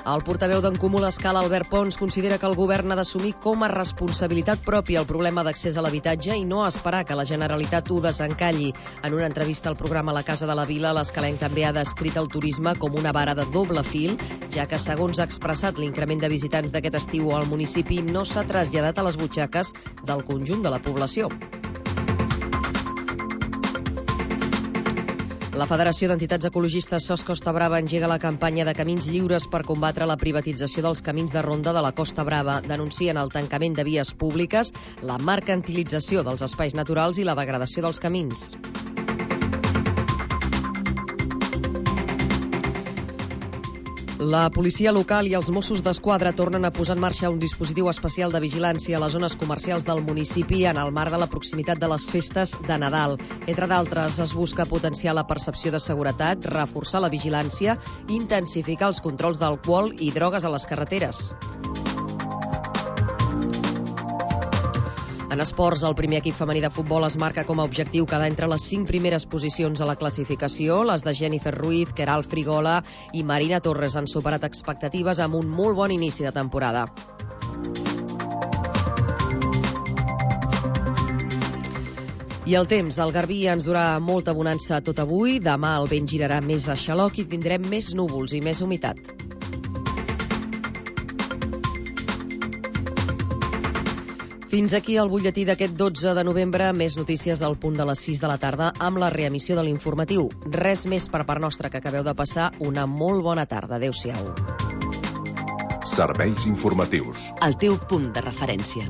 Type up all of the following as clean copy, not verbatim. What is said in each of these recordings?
El portaveu d'en Comú l'Escala, Albert Pons, considera que el govern ha d'assumir com a responsabilitat pròpia el problema d'accés a l'habitatge i no esperar que la Generalitat ho desencalli. En una entrevista al programa La Casa de la Vila, l'escalenc també ha descrit el turisme com una vara de doble fil, ja que, segons ha expressat, l'increment de visitants d'aquest estiu al municipi no s'ha traslladat a les butxaques del conjunt de la població. La Federació d'Entitats Ecologistes SOS Costa Brava engega la campanya de Camins Lliures per combatre la privatització dels camins de ronda de la Costa Brava. Denuncien el tancament de vies públiques, la mercantilització dels espais naturals i la degradació dels camins. La policia local i els Mossos d'Esquadra tornen a posar en marxa un dispositiu especial de vigilància a les zones comercials del municipi en el marc de la proximitat de les festes de Nadal. Entre d'altres, es busca potenciar la percepció de seguretat, reforçar la vigilància i intensificar els controls d'alcohol i drogues a les carreteres. En esports, el primer equip femení de futbol es marca com a objectiu quedar entre les 5 primeres posicions a la classificació. Les de Jennifer Ruiz, Queralt Frigola i Marina Torres han superat expectatives amb un molt bon inici de temporada. I el temps, el Garbí ens durà molta bonança tot avui. Demà el vent girarà més a xaloc i tindrem més núvols i més humitat. Fins aquí el butlletí d'aquest 12 de novembre. Més notícies al punt de les 6 de la tarda amb la reemissió de l'informatiu. Res més per part nostra, que acabeu de passar una molt bona tarda. Adéu-siau. Serveis informatius. El teu punt de referència.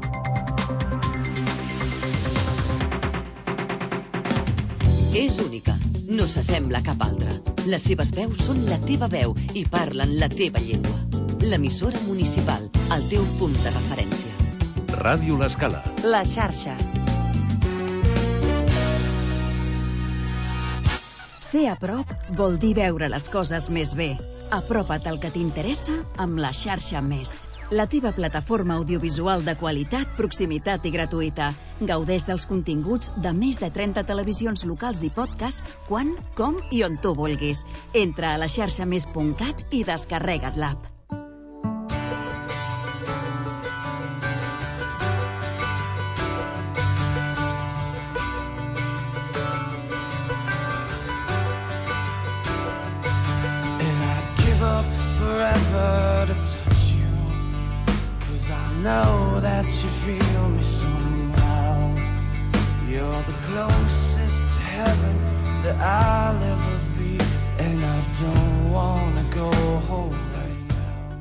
És única. No s'assembla a cap altra. Les seves veus són la teva veu i parlen la teva llengua. L'emissora municipal. El teu punt de referència. Ràdio L'Escala. La xarxa. Ser a prop vol dir veure les coses més bé. Apropa't al que t'interessa amb la xarxa Més. La teva plataforma audiovisual de qualitat, proximitat i gratuïta. Gaudeix dels continguts de més de 30 televisions locals i podcast quan, com i on tu vulguis. Entra a laxarxamés.cat i descarrega't l'app. Know that you feel me somehow. You're the closest to heaven that I'll ever be, and I don't wanna go home right now.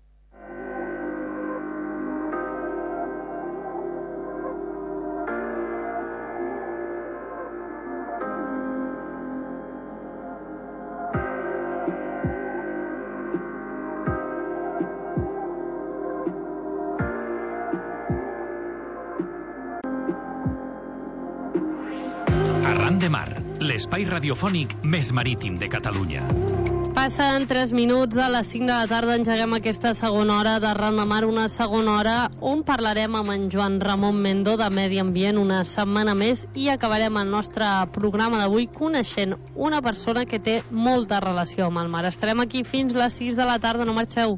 De Mar, l'espai radiofònic més marítim de Catalunya. Passen 3 minuts de les 5 de la tarda, engeguem aquesta segona hora de Arran de Mar, una segona hora on parlarem amb en Joan Ramon Mendo de Medi Ambient una setmana més i acabarem el nostre programa d'avui coneixent una persona que té molta relació amb el mar. Estarem aquí fins les 6 de la tarda, no marxeu.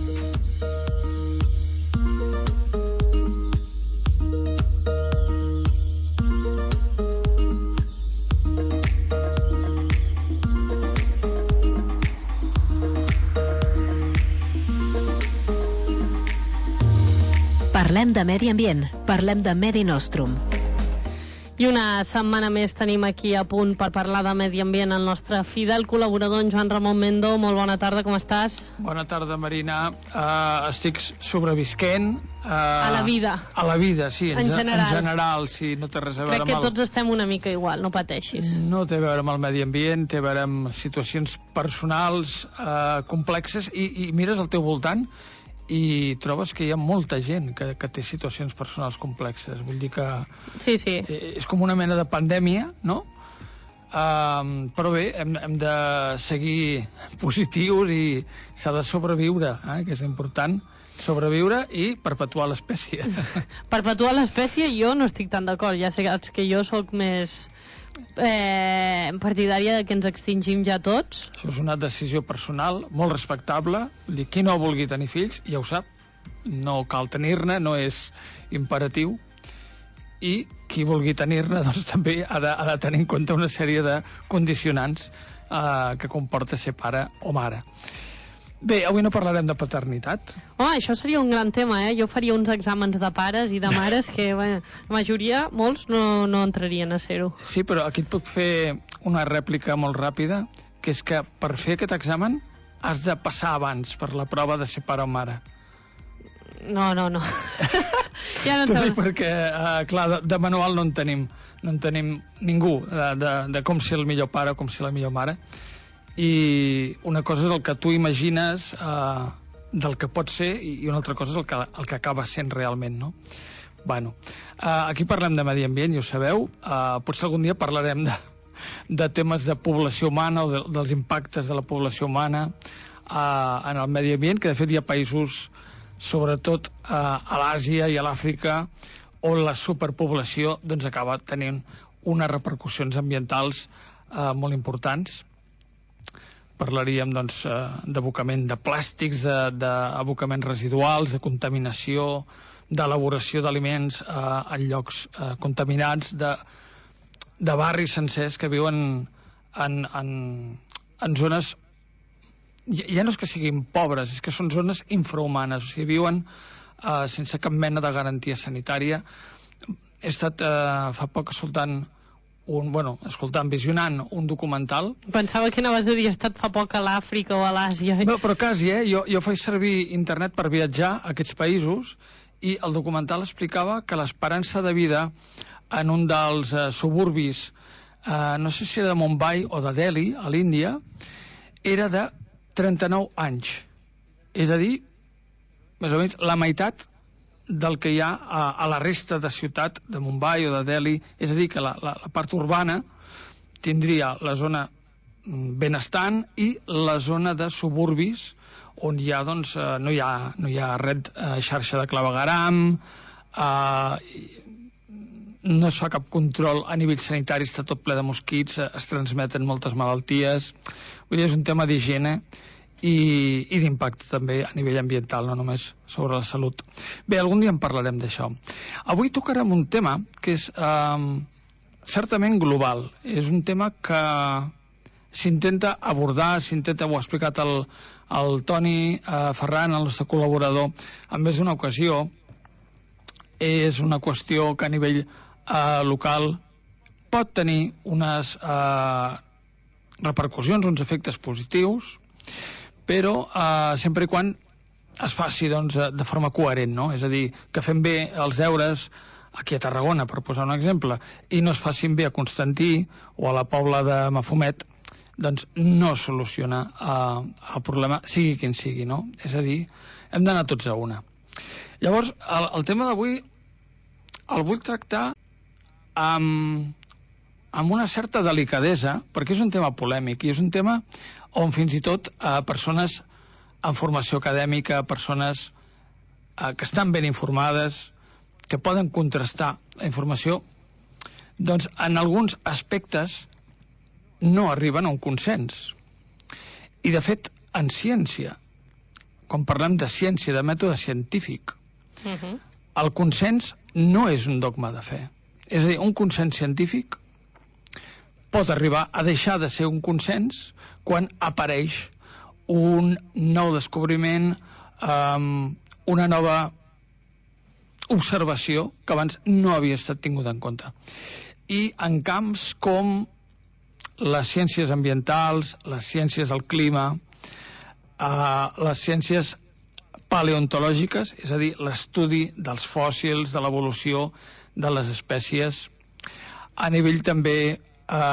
Parlem de medi ambient, parlem de Medi Nostrum. I una setmana més tenim aquí a punt per parlar de medi ambient el nostre fidel col·laborador, en Joan Ramon Mendo. Molt bona tarda, com estàs? Bona tarda, Marina. Estic sobrevisquent. A la vida. A la vida, sí. En general. En general, sí. No té res a veure amb... Crec que tots estem una mica igual, no pateixis. No té a veure amb el medi ambient, té a veure amb situacions personals complexes i mires al teu voltant i trobes que hi ha molta gent que té situacions personals complexes. Vull dir que sí. És com una mena de pandèmia, no? Però bé, hem de seguir positius i s'ha de sobreviure, que és important, sobreviure i perpetuar l'espècie. Perpetuar l'espècie jo no estic tan d'acord, ja saps que jo sóc més partidària que ens extingim ja tots. Això és una decisió personal, molt respectable. Vull dir, qui no vulgui tenir fills, ja ho sap, no cal tenir-ne, no és imperatiu. I qui vulgui tenir-ne, doncs també ha de tenir en compte una sèrie de condicionants que comporta ser pare o mare. Bé, avui no parlarem de paternitat. Això seria un gran tema, Jo faria uns exàmens de pares i de mares que, la majoria, molts, no entrarien a ser-ho. Sí, però aquí et puc fer una rèplica molt ràpida, que és que per fer aquest examen has de passar abans per la prova de ser pare o mare. No. Ja no T'ho dic perquè, clar, de manual no en tenim ningú de com ser el millor pare o com ser la millor mare. I una cosa és el que tu imagines del que pot ser i una altra cosa és el que acaba sent realment, no? Bueno, aquí parlem de medi ambient, ja ho sabeu. Potser algun dia parlarem de temes de població humana o dels impactes de la població humana en el medi ambient, que de fet hi ha països, sobretot a l'Àsia i a l'Àfrica, on la superpoblació doncs acaba tenint unes repercussions ambientals molt importants. Parlaríem doncs d'abocament de plàstics, d'abocaments residuals, de contaminació, d'elaboració d'aliments en llocs contaminats, de barris sencers que viuen en zones, ja no és que siguin pobres, és que són zones infrahumanes, o sigui, viuen sense cap mena de garantia sanitària. He estat fa poc visionant un documental. Pensava que anaves a dir, he estat fa poc a l'Àfrica o a l'Àsia. No, però quasi, jo faig servir internet per viatjar a aquests països i el documental explicava que l'esperança de vida en un dels suburbis, no sé si era de Mumbai o de Delhi, a l'Índia, era de 39 anys. És a dir, més o menys la meitat del que hi ha a la resta de ciutat de Mumbai o de Delhi. És a dir, que la part urbana tindria la zona benestant i la zona de suburbis on hi ha, doncs, no hi ha xarxa de clavegueram, no es fa cap control a nivell sanitari, està tot ple de mosquits, es transmeten moltes malalties. Vull dir, és un tema d'higiene i d'impacte també a nivell ambiental, no només sobre la salut. Bé, algun dia en parlarem d'això. Avui tocarem un tema que és certament global. És un tema que s'intenta abordar, ho ha explicat el Toni Ferran, el nostre col·laborador, en més d'una ocasió. És una qüestió que a nivell local pot tenir unes repercussions, uns efectes positius, però sempre i quan es faci doncs, de forma coherent, no? És a dir, que fem bé els deures aquí a Tarragona, per posar un exemple, i no es facin bé a Constantí o a la Pobla de Mafumet, doncs no soluciona el problema, sigui quin sigui, no? És a dir, hem d'anar tots a una. Llavors, el tema d'avui el vull tractar amb una certa delicadesa, perquè és un tema polèmic i és un tema on fins i tot persones amb formació acadèmica, persones que estan ben informades, que poden contrastar la informació, doncs en alguns aspectes no arriben a un consens. I de fet, en ciència, quan parlem de ciència, de mètode científic, el consens no és un dogma de fe. És a dir, un consens científic pot arribar a deixar de ser un consens quan apareix un nou descobriment, una nova observació que abans no havia estat tinguda en compte. I en camps com les ciències ambientals, les ciències del clima, les ciències paleontològiques, és a dir, l'estudi dels fòssils, de l'evolució de les espècies, a nivell també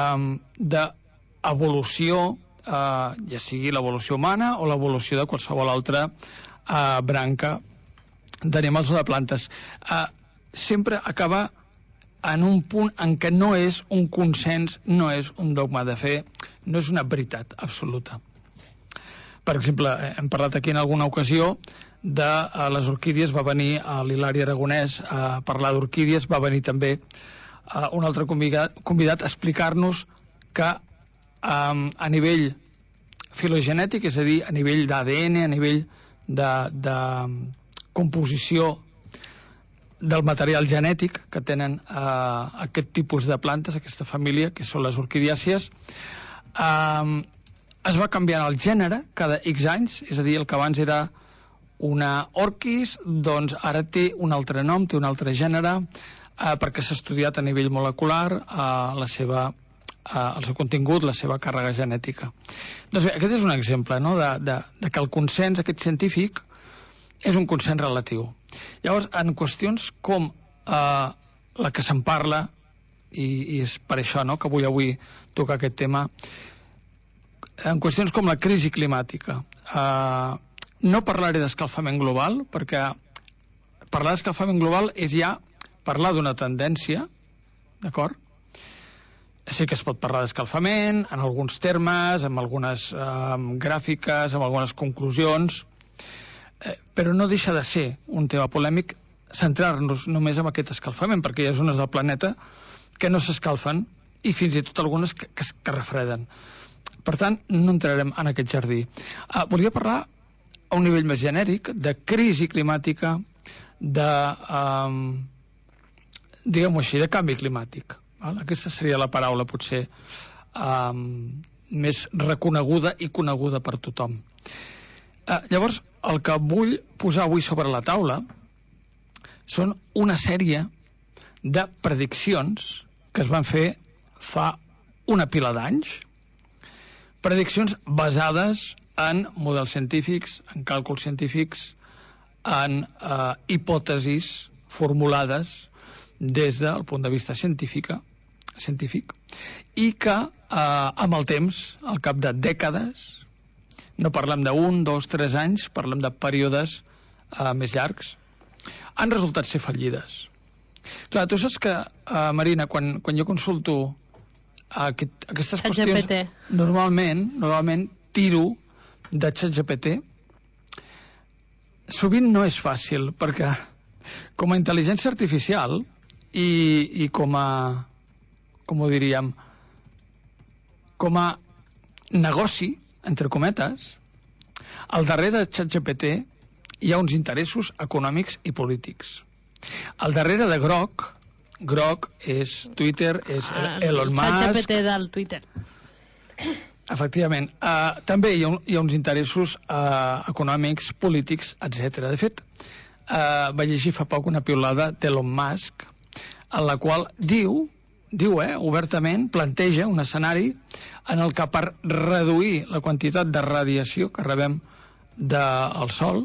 d'evolució, ja sigui l'evolució humana o l'evolució de qualsevol altra branca d'animals o de plantes. Sempre acaba en un punt en què no és un consens, no és un dogma de fe, no és una veritat absoluta. Per exemple, hem parlat aquí en alguna ocasió de les orquídies, va venir l'Hilari Aragonès a parlar d'orquídies, va venir també un altre convidat a explicar-nos que a nivell filogenètic, és a dir, a nivell d'ADN, a nivell de composició del material genètic que tenen aquest tipus de plantes, aquesta família, que són les orquidiàcies, es va canviant el gènere cada X anys, és a dir, el que abans era una orquis, doncs ara té un altre nom, té un altre gènere, perquè s'ha estudiat a nivell molecular el seu contingut, la seva càrrega genètica. Doncs bé, aquest és un exemple, no?, de que el consens aquest científic és un consens relatiu. Llavors, en qüestions com la que se'n parla, i és per això, no?, que vull avui tocar aquest tema, en qüestions com la crisi climàtica, no parlaré d'escalfament global, perquè parlar d'escalfament global és ja parlar d'una tendència, d'acord? Sí que es pot parlar d'escalfament, en alguns termes, amb algunes gràfiques, amb algunes conclusions, però no deixa de ser un tema polèmic centrar-nos només en aquest escalfament, perquè hi ha zones del planeta que no s'escalfen i fins i tot algunes que refreden. Per tant, no entrarem en aquest jardí. Volia parlar a un nivell més genèric de crisi climàtica, diguem-ho així, de canvi climàtic. Aquesta seria la paraula potser més reconeguda i coneguda per tothom. Llavors, el que vull posar avui sobre la taula són una sèrie de prediccions que es van fer fa una pila d'anys, prediccions basades en models científics, en càlculs científics, en hipòtesis formulades des del punt de vista científic, i que amb el temps, al cap de dècades, no parlem d'1, 2, 3 anys, parlem de períodes més llargs, han resultat ser fallides. Clar, tu saps que, Marina, quan jo consulto aquestes qüestions, normalment tiro de ChatGPT. Sovint no és fàcil, perquè com a intel·ligència artificial i com ho diríem, com a negoci, entre cometes, al darrere de ChatGPT hi ha uns interessos econòmics i polítics. Al darrere de Grok és Twitter, és Elon Musk... El ChatGPT del Twitter. Efectivament. També hi ha uns interessos econòmics, polítics, etc. De fet, vaig llegir fa poc una piulada d'Elon Musk, en la qual diu obertament, planteja un escenari en el que per reduir la quantitat de radiació que rebem del Sol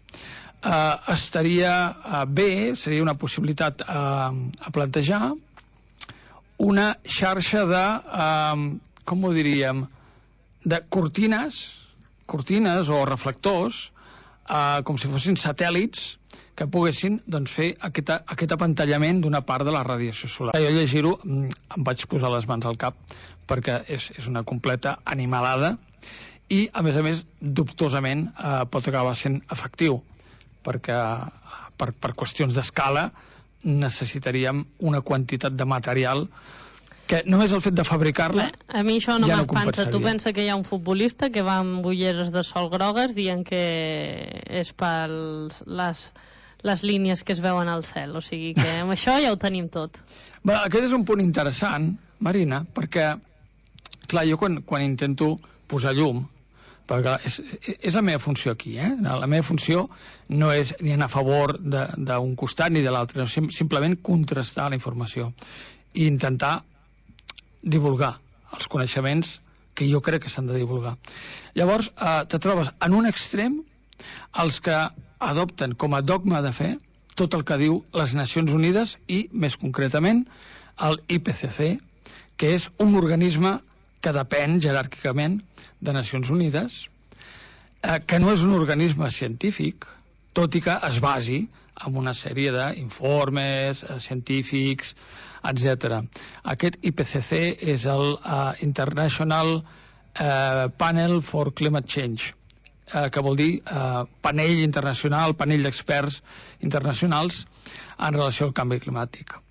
estaria bé, seria una possibilitat a plantejar, una xarxa de, com ho diríem, de cortines o reflectors, com si fossin satèl·lits que poguessin fer aquest apantallament d'una part de la radiació solar. Jo llegir-ho em vaig posar les mans al cap, perquè és una completa animalada i, a més, dubtosament pot acabar sent efectiu, perquè per qüestions d'escala necessitaríem una quantitat de material que només el fet de fabricar-la a mi això no ja m'espanta. Tu pensa que hi ha un futbolista que va amb ulleres de sol grogues dient que és per les línies que es veuen al cel, o sigui que amb això ja ho tenim tot. Bé, aquest és un punt interessant, Marina, perquè clar, jo quan intento posar llum, perquè és la meva funció aquí, la meva funció no és ni anar a favor d'un costat ni de l'altre, simplement contrastar la informació i intentar divulgar els coneixements que jo crec que s'han de divulgar. Llavors, te trobes en un extrem els que adopten com a dogma de fe tot el que diu les Nacions Unides i, més concretament, el IPCC, que és un organisme que depèn jeràrquicament de Nacions Unides, que no és un organisme científic, tot i que es basi en una sèrie d'informes científics, etc. Aquest IPCC és el International Panel for Climate Change, que vol dir panell internacional, panell d'experts internacionals en relació al canvi climàtic.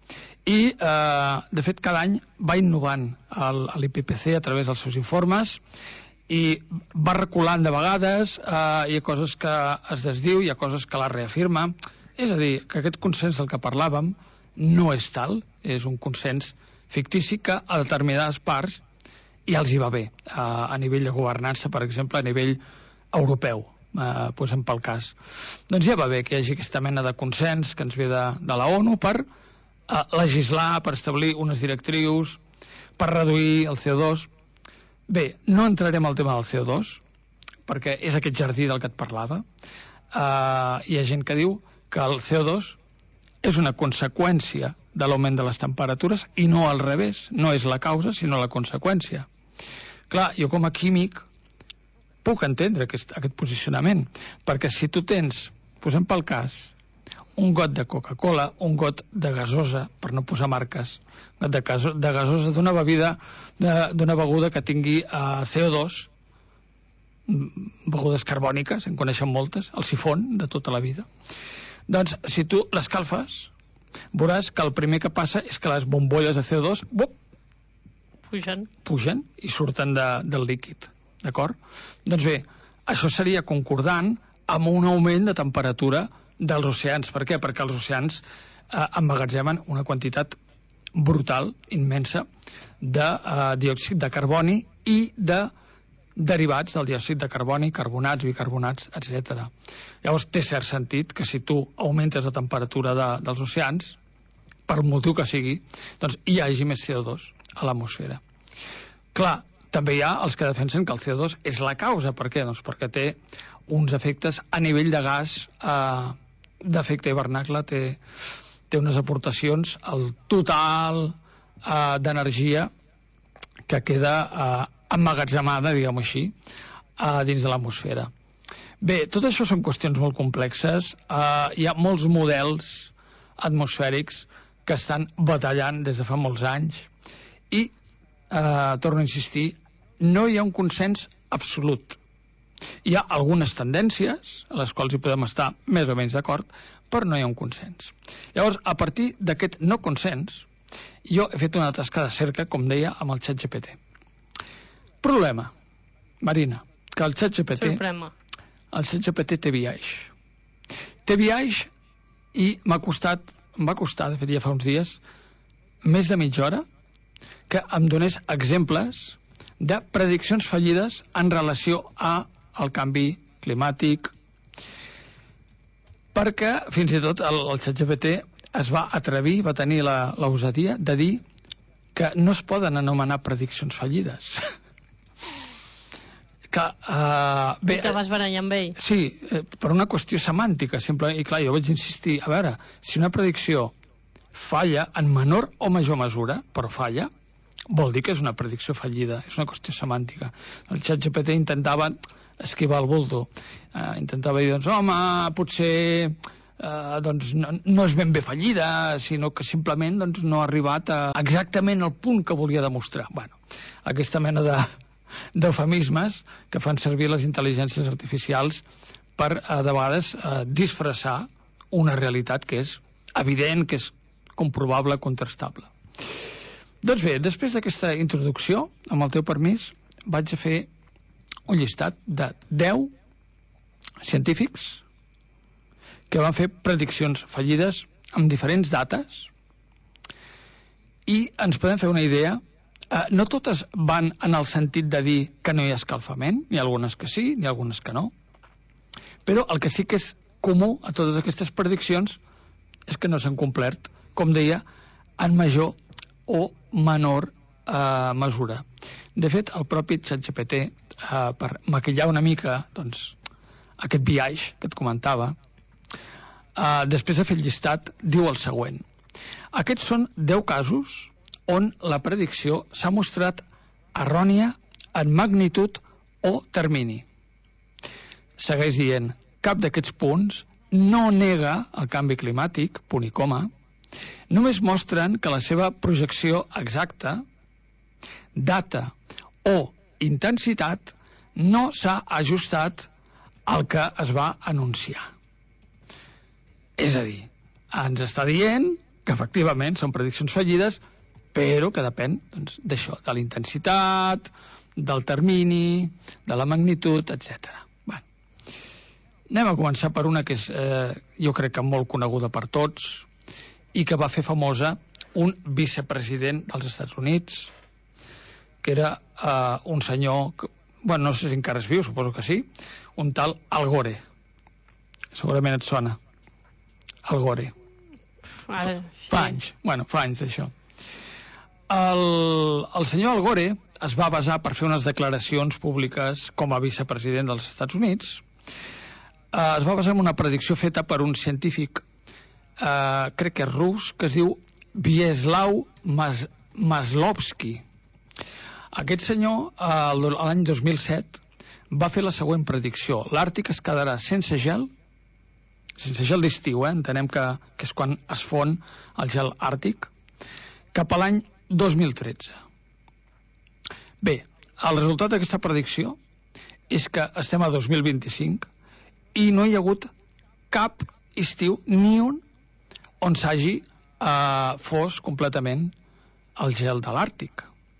I, de fet, cada any va innovant l'IPPC a través dels seus informes i va reculant de vegades, hi ha coses que es desdiu, hi ha coses que la reafirma. És a dir, que aquest consens del que parlàvem no és tal, és un consens fictici que a determinades parts ja els hi va bé, a nivell de governança, per exemple, a nivell europeu, posem pel cas. Doncs ja va bé que hi hagi aquesta mena de consens que ens ve de la ONU per legislar, per establir unes directrius, per reduir el CO2. Bé, no entrarem al tema del CO2, perquè és aquest jardí del que et parlava. Hi ha gent que diu que el CO2 és una conseqüència de l'augment de les temperatures i no al revés, no és la causa sinó la conseqüència. Clar, jo com a químic puc entendre aquest posicionament, perquè si tu tens, posem pel cas, un got de Coca-Cola, un got de gasosa, per no posar marques, de gasosa d'una beguda que tingui CO2, begudes carbòniques, en coneixen moltes, el sifon de tota la vida. Doncs, si tu l'escalfes, veuràs que el primer que passa és que les bombolles de CO2 pugen i surten del líquid, d'acord? Doncs bé, això seria concordant amb un augment de temperatura dels oceans. Per què? Perquè els oceans emmagatzemen una quantitat brutal, immensa, de diòxid de carboni i de derivats del diòxid de carboni, carbonats, bicarbonats, etc. Llavors té cert sentit que si tu augmentes la temperatura dels oceans, per motiu que sigui, doncs hi hagi més CO2 a l'atmosfera. Clar, també hi ha els que defensen que el CO2 és la causa. Per què? Doncs perquè té uns efectes a nivell de gas d'efecte hivernacle, té unes aportacions al total d'energia que queda emmagatzemada, diguem-ho així, dins de l'atmosfera. Bé, tot això són qüestions molt complexes. Hi ha molts models atmosfèrics que estan batallant des de fa molts anys i, torno a insistir, no hi ha un consens absolut. Hi ha algunes tendències a les quals hi podem estar més o menys d'acord, però no hi ha un consens. Llavors, a partir d'aquest no consens, jo he fet una tasca de cerca, com deia, amb el ChatGPT. Problema, Marina, que el ChatGPT té biaix. Té biaix i va costar, de fet ja fa uns dies, més de mitja hora, que em donés exemples de prediccions fallides en relació al canvi climàtic, perquè fins i tot el ChatGPT es va atrevir, va tenir l'osadia de dir que no es poden anomenar prediccions fallides. Bé, te vas barallar amb ell? Sí, per una qüestió semàntica, simplement. I clar, jo vaig insistir, a veure, si una predicció falla en menor o major mesura, però falla, vol dir que és una predicció fallida, és una qüestió semàntica. El ChatGPT intentava esquivar el bulto, intentava dir, doncs, home, potser no és ben bé fallida, sinó que simplement no ha arribat exactament al punt que volia demostrar. Bueno, aquesta mena d'eufemismes que fan servir les intel·ligències artificials per, de vegades, disfressar una realitat que és evident, que és comprovable, contrastable. Doncs bé, després d'aquesta introducció, amb el teu permís, vaig a fer un llistat de 10 científics que van fer prediccions fallides amb diferents dates i ens podem fer una idea. No totes van en el sentit de dir que no hi ha escalfament, n'hi ha algunes que sí, n'hi ha algunes que no, però el que sí que és comú a totes aquestes prediccions és que no s'han complert, com deia, en major o menor mesura. De fet, el propi ChatGPT, per maquillar una mica aquest biaix que et comentava, després de fer el llistat, diu el següent. Aquests són 10 casos on la predicció s'ha mostrat errònia en magnitud o termini. Segueix dient, cap d'aquests punts no nega el canvi climàtic, punt i coma, només mostren que la seva projecció exacta, data o intensitat no s'ha ajustat al que es va anunciar. És a dir, ens està dient que efectivament són prediccions fallides, però que depèn d'això, de la intensitat, del termini, de la magnitud, etc. Bueno, anem a començar per una que és, jo crec que molt coneguda per tots i que va fer famosa un vicepresident dels Estats Units, que era un senyor, no sé si encara és viu, suposo que sí, un tal Al Gore. Segurament et sona. Al Gore. Fa anys d'això. El senyor Al Gore es va basar per fer unes declaracions públiques com a vicepresident dels Estats Units. Es va basar en una predicció feta per un científic, crec que és rus, que es diu Vyacheslav Maslovsky. Aquest senyor, l'any 2007, va fer la següent predicció. L'Àrtic es quedarà sense gel d'estiu, entenem que és quan es fon el gel àrtic, cap a l'any 2013. Bé, el resultat d'aquesta predicció és que estem a 2025 i no hi ha hagut cap estiu, ni un, on s'hagi fos completament el gel de l'Àrtic.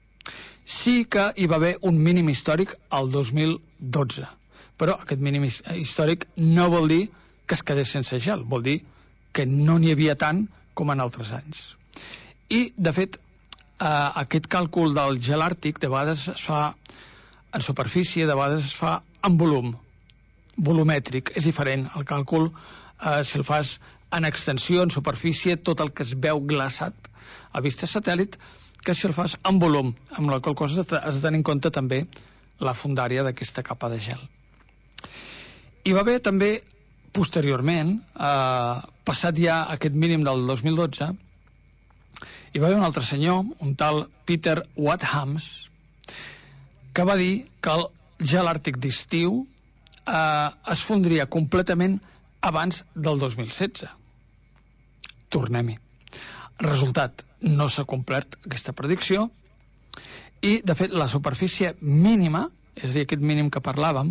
Sí que hi va haver un mínim històric al 2012, però aquest mínim històric no vol dir que es quedés sense gel, vol dir que no n'hi havia tant com en altres anys. I, de fet, aquest càlcul del gel àrtic de vegades es fa en superfície, de vegades es fa en volum, volumètric. És diferent el càlcul si el fas en extensió, en superfície, tot el que es veu glaçat a vista satèl·lit, que si el fas en volum, amb la qual cosa has de tenir en compte també la fondària d'aquesta capa de gel. Hi va haver també, posteriorment, passat ja aquest mínim del 2012, hi va haver un altre senyor, un tal Peter Wadhams, que va dir que el gel àrtic d'estiu es fondria completament abans del 2016. Tornem-hi. Resultat, no s'ha complert aquesta predicció i, de fet, la superfície mínima, és a dir, aquest mínim que parlàvem,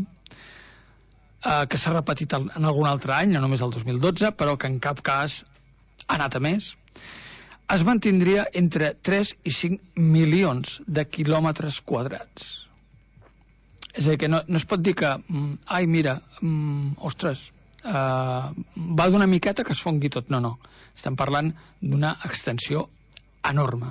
que s'ha repetit en algun altre any, no només el 2012, però que en cap cas ha anat a més, es mantindria entre 3 i 5 milions de quilòmetres quadrats. És a dir, que no es pot dir que, ai, mira, ostres, va d'una miqueta que es fongui tot. No. Estem parlant d'una extensió enorme.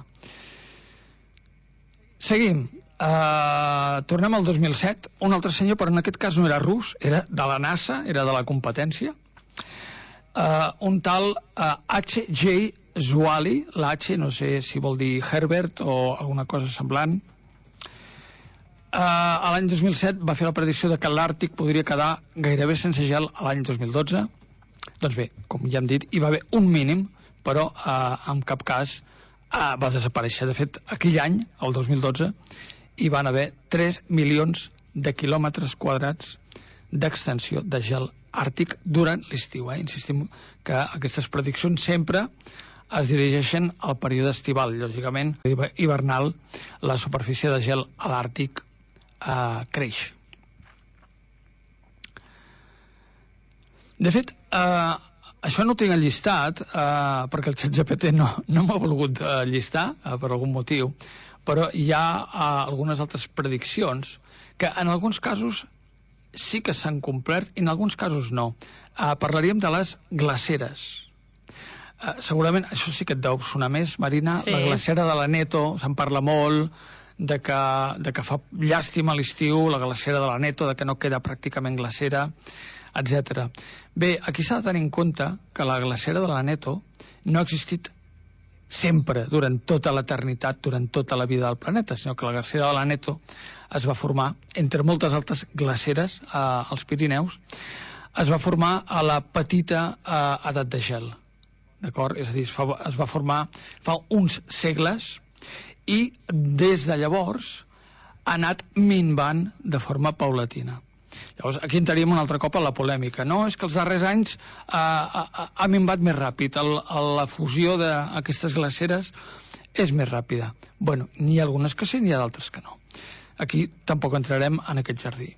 Seguim. Tornem al 2007. Un altre senyor, però en aquest cas no era rus, era de la NASA, era de la competència. Un tal H.J. Zuali, la H no sé si vol dir Herbert o alguna cosa semblant. A l'any 2007 va fer la predicció de que l'Àrtic podria quedar gairebé sense gel a l'any 2012. Doncs bé, com ja hem dit, hi va haver un mínim, però en cap cas va desaparèixer. De fet, aquell any, el 2012, hi van haver 3 milions de quilòmetres quadrats d'extensió de gel àrtic durant l'estiu. Insistim que aquestes prediccions sempre es dirigeixen al període estival. Lògicament, hivernal, la superfície de gel a l'Àrtic creix. De fet, això no ho tinc enllistat perquè el ChatGPT no m'ha volgut llistar per algun motiu, però hi ha algunes altres prediccions que en alguns casos sí que s'han complert i en alguns casos no. Parlaríem de les glaceres. Segurament això sí que et deu sonar més, Marina. Sí. La glacera de l'Aneto, se'n parla molt de que fa llàstima a l'estiu, la glacera de l'Aneto, de que no queda pràcticament glacera, etc. Bé, aquí s'ha de tenir en compte que la glacera de l'Aneto no ha existit sempre, durant tota l'eternitat, durant tota la vida del planeta, sinó que la glacera de l'Aneto es va formar, entre moltes altres glaceres als Pirineus, es va formar a la petita edat de gel. D'acord? És a dir, es va formar fa uns segles i des de llavors ha anat minvant de forma paulatina. Llavors, aquí entraríem un altre cop a la polèmica. No, és que els darrers anys ha minvat més ràpid. La fusió d'aquestes glaceres és més ràpida. Bueno, n'hi ha algunes que sí, n'hi ha d'altres que no. Aquí tampoc entrarem en aquest jardí.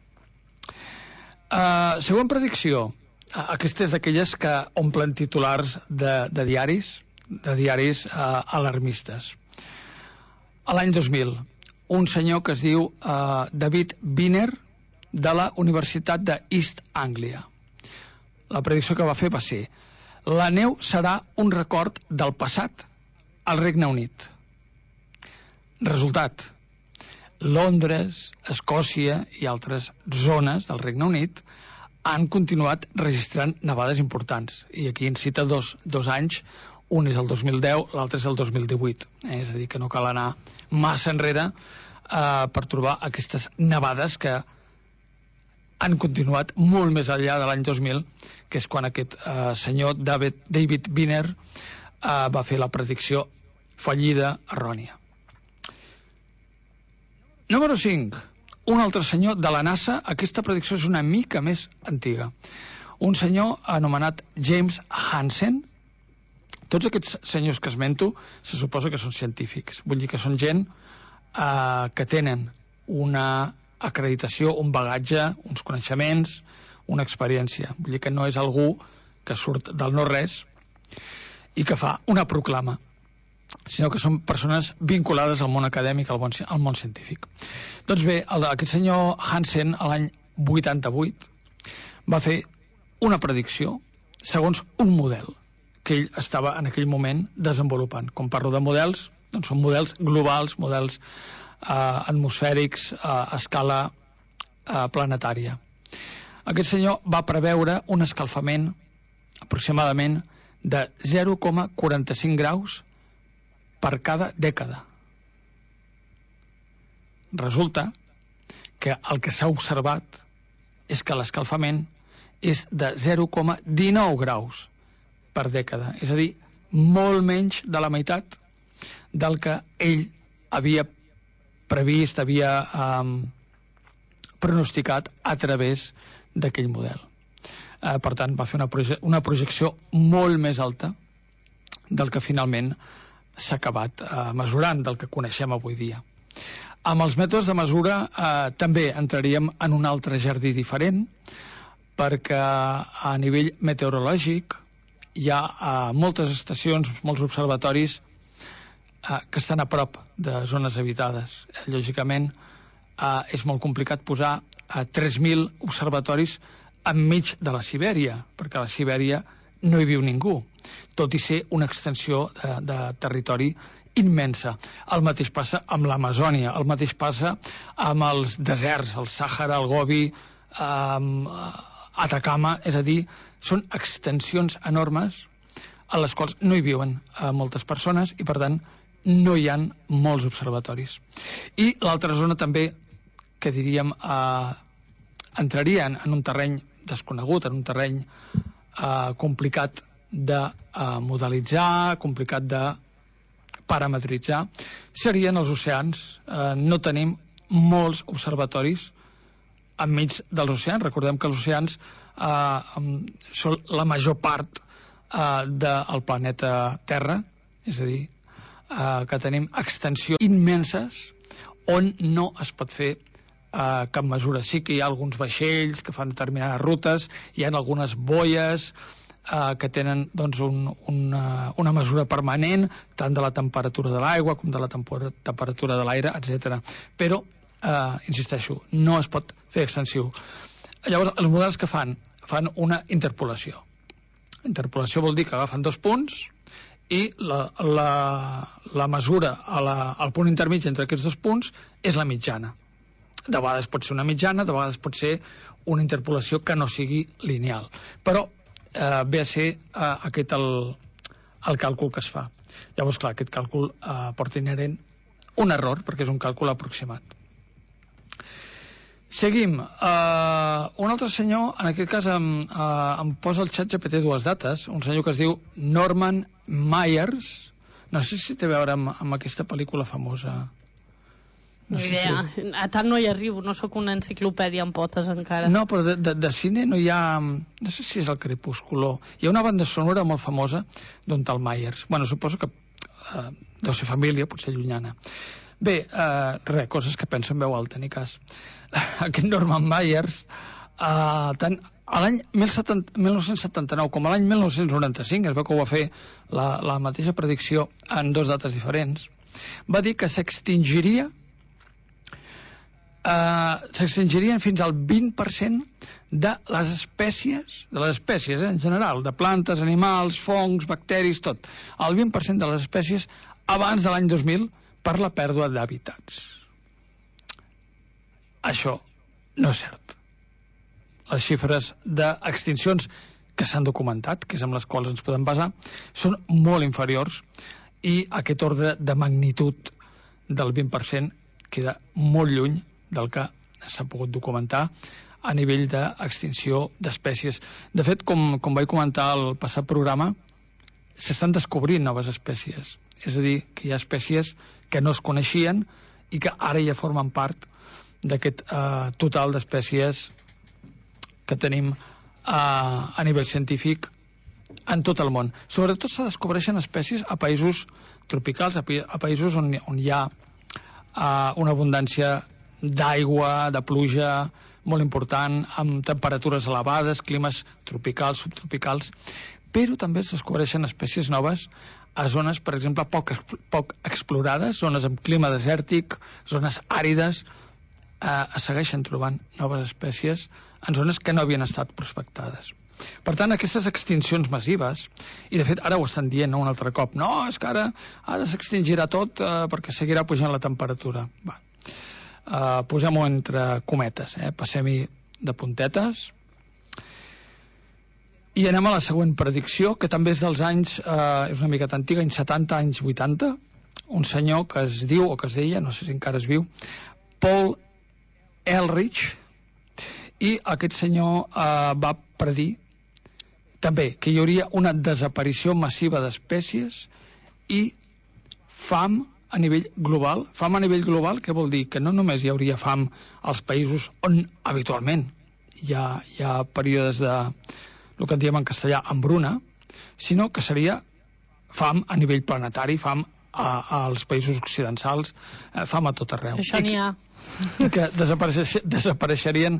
Següent predicció. Aquesta és d'aquelles que omplen titulars de diaris, de diaris alarmistes. A l'any 2000, un senyor que es diu David Wiener, de la Universitat de East Anglia. La predicció que va fer va ser: la neu serà un record del passat al Regne Unit. Resultat: Londres, Escòcia i altres zones del Regne Unit han continuat registrant nevades importants. I aquí en cita dos anys, un és el 2010, l'altre és el 2018. És a dir, que no cal anar massa enrere per trobar aquestes nevades que han continuat molt més enllà de l'any 2000, que és quan aquest senyor David Wiener va fer la predicció fallida, errònia. Número 5. Un altre senyor de la NASA. Aquesta predicció és una mica més antiga. Un senyor anomenat James Hansen. Tots aquests senyors que esmento se suposa que són científics. Vull dir que són gent que tenen una acreditació, un bagatge, uns coneixements, una experiència. Vull dir que no és algú que surt del no-res i que fa una proclama, sinó que són persones vinculades al món acadèmic, al món científic. Doncs bé, aquest senyor Hansen, l'any 88, va fer una predicció segons un model que ell estava en aquell moment desenvolupant. Quan parlo de models, doncs són models globals, models atmosfèrics a escala planetària. Aquest senyor va preveure un escalfament aproximadament de 0,45 graus per cada dècada. Resulta que el que s'ha observat és que l'escalfament és de 0,19 graus per dècada, és a dir, molt menys de la meitat del que ell havia previst, havia pronosticat a través d'aquell model. Per tant, va fer una projecció molt més alta del que finalment s'ha acabat mesurant, del que coneixem avui dia. Amb els mètodes de mesura també entraríem en un altre jardí diferent, perquè a nivell meteorològic hi ha moltes estacions, molts observatoris que estan a prop de zones habitades. Lògicament, és molt complicat posar 3.000 observatoris enmig de la Sibèria, perquè a la Sibèria no hi viu ningú, tot i ser una extensió de territori immensa. El mateix passa amb l'Amazònia, el mateix passa amb els deserts, el Sàhara, el Gobi, Atacama, és a dir, són extensions enormes a les quals no hi viuen moltes persones i, per tant, no hi ha molts observatoris. I l'altra zona també, que diríem, entraria en un terreny desconegut, en un terreny complicat de modelitzar, complicat de parametritzar, serien els oceans. No tenim molts observatoris enmig dels oceans. Recordem que els oceans són la major part del planeta Terra, és a dir, que tenim extensions immenses on no es pot fer cap mesura. Sí que hi ha alguns vaixells que fan determinades rutes, hi ha algunes boies que tenen doncs, una mesura permanent tant de la temperatura de l'aigua com de la temperatura de l'aire, etc. Però, insisteixo, no es pot fer extensiu. Llavors, els models que fan una interpolació. Interpolació vol dir que agafen 2 punts i la mesura al punt intermig entre aquests 2 punts és la mitjana. De vegades pot ser una mitjana, de vegades pot ser una interpolació que no sigui lineal. Però ve a ser aquest el càlcul que es fa. Llavors, clar, aquest càlcul porta inherent un error, perquè és un càlcul aproximat. Seguim. Un altre senyor, en aquest cas em posa el xat GPT 2 dates, un senyor que es diu Norman Myers. No sé si té a veure amb aquesta pel·lícula famosa. No idea. A tant no hi arribo, no sóc una enciclopèdia amb potes encara. No, però de cine no hi ha... No sé si és el Crepúsculo. Hi ha una banda sonora molt famosa d'un tal Myers. Bueno, suposo que deu ser família, potser llunyana. Bé, res, coses que penso en veu alta, ni cas. Aquest Norman Myers tant a l'any 1979 com a l'any 1995, es veu que ho va fer la mateixa predicció en 2 dates diferents, va dir que s'extingirien fins al 20% de les espècies en general, de plantes, animals, fongs, bacteris, tot. El 20% de les espècies abans de l'any 2000 per la pèrdua d'hàbitats. Això no és cert. Les xifres d'extincions que s'han documentat, que és amb les quals ens podem basar, són molt inferiors i aquest ordre de magnitud del 20% queda molt lluny del que s'ha pogut documentar a nivell d'extinció d'espècies. De fet, com vaig comentar al passat programa, s'estan descobrint noves espècies. És a dir, que hi ha espècies que no es coneixien i que ara ja formen part d'aquest total d'espècies que tenim a nivell científic en tot el món. Sobretot se descobreixen espècies a països tropicals, a països on hi ha una abundància d'aigua, de pluja molt important, amb temperatures elevades, climes tropicals, subtropicals, però també es descobreixen espècies noves a zones, per exemple, poc explorades, zones amb clima desèrtic, zones àrides. Es segueixen trobant noves espècies en zones que no havien estat prospectades. Per tant, aquestes extincions massives, i de fet ara ho estan dient un altre cop, no, és que ara s'extingirà tot perquè seguirà pujant la temperatura. Posem-ho entre cometes, passem-hi de puntetes. I anem a la següent predicció, que també és dels anys, és una miqueta antiga, anys 70, anys 80, un senyor que es diu, o que es deia, no sé si encara es viu, Paul Ehrlich, i aquest senyor va predir també que hi hauria una desaparició massiva d'espècies i fam a nivell global. Fam a nivell global, què vol dir? Que no només hi hauria fam als països on habitualment hi ha períodes de el que en diem en castellà hambruna, sinó que seria fam a nivell planetari, fam als països occidentals, fam a tot arreu. Això n'hi ha. I que desapareixerien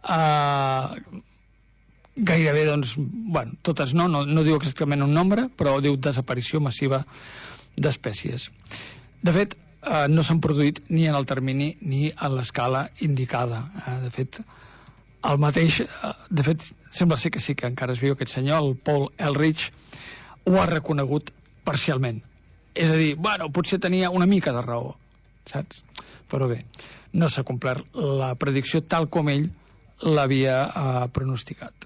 gairebé, doncs, bueno, totes no diu exactament un nombre, però diu desaparició massiva d'espècies. De fet, no s'han produït ni en el termini ni en l'escala indicada. De fet, el mateix, de fet, sembla ser que sí que encara es viu aquest senyor, el Paul Ehrlich, ho ha reconegut parcialment. És a dir, bueno, potser tenia una mica de raó, saps? Però bé, no s'ha complert la predicció tal com ell l'havia pronosticat.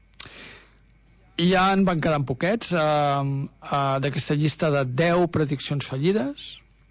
I ja en van quedant poquets d'aquesta llista de 10 prediccions fallides.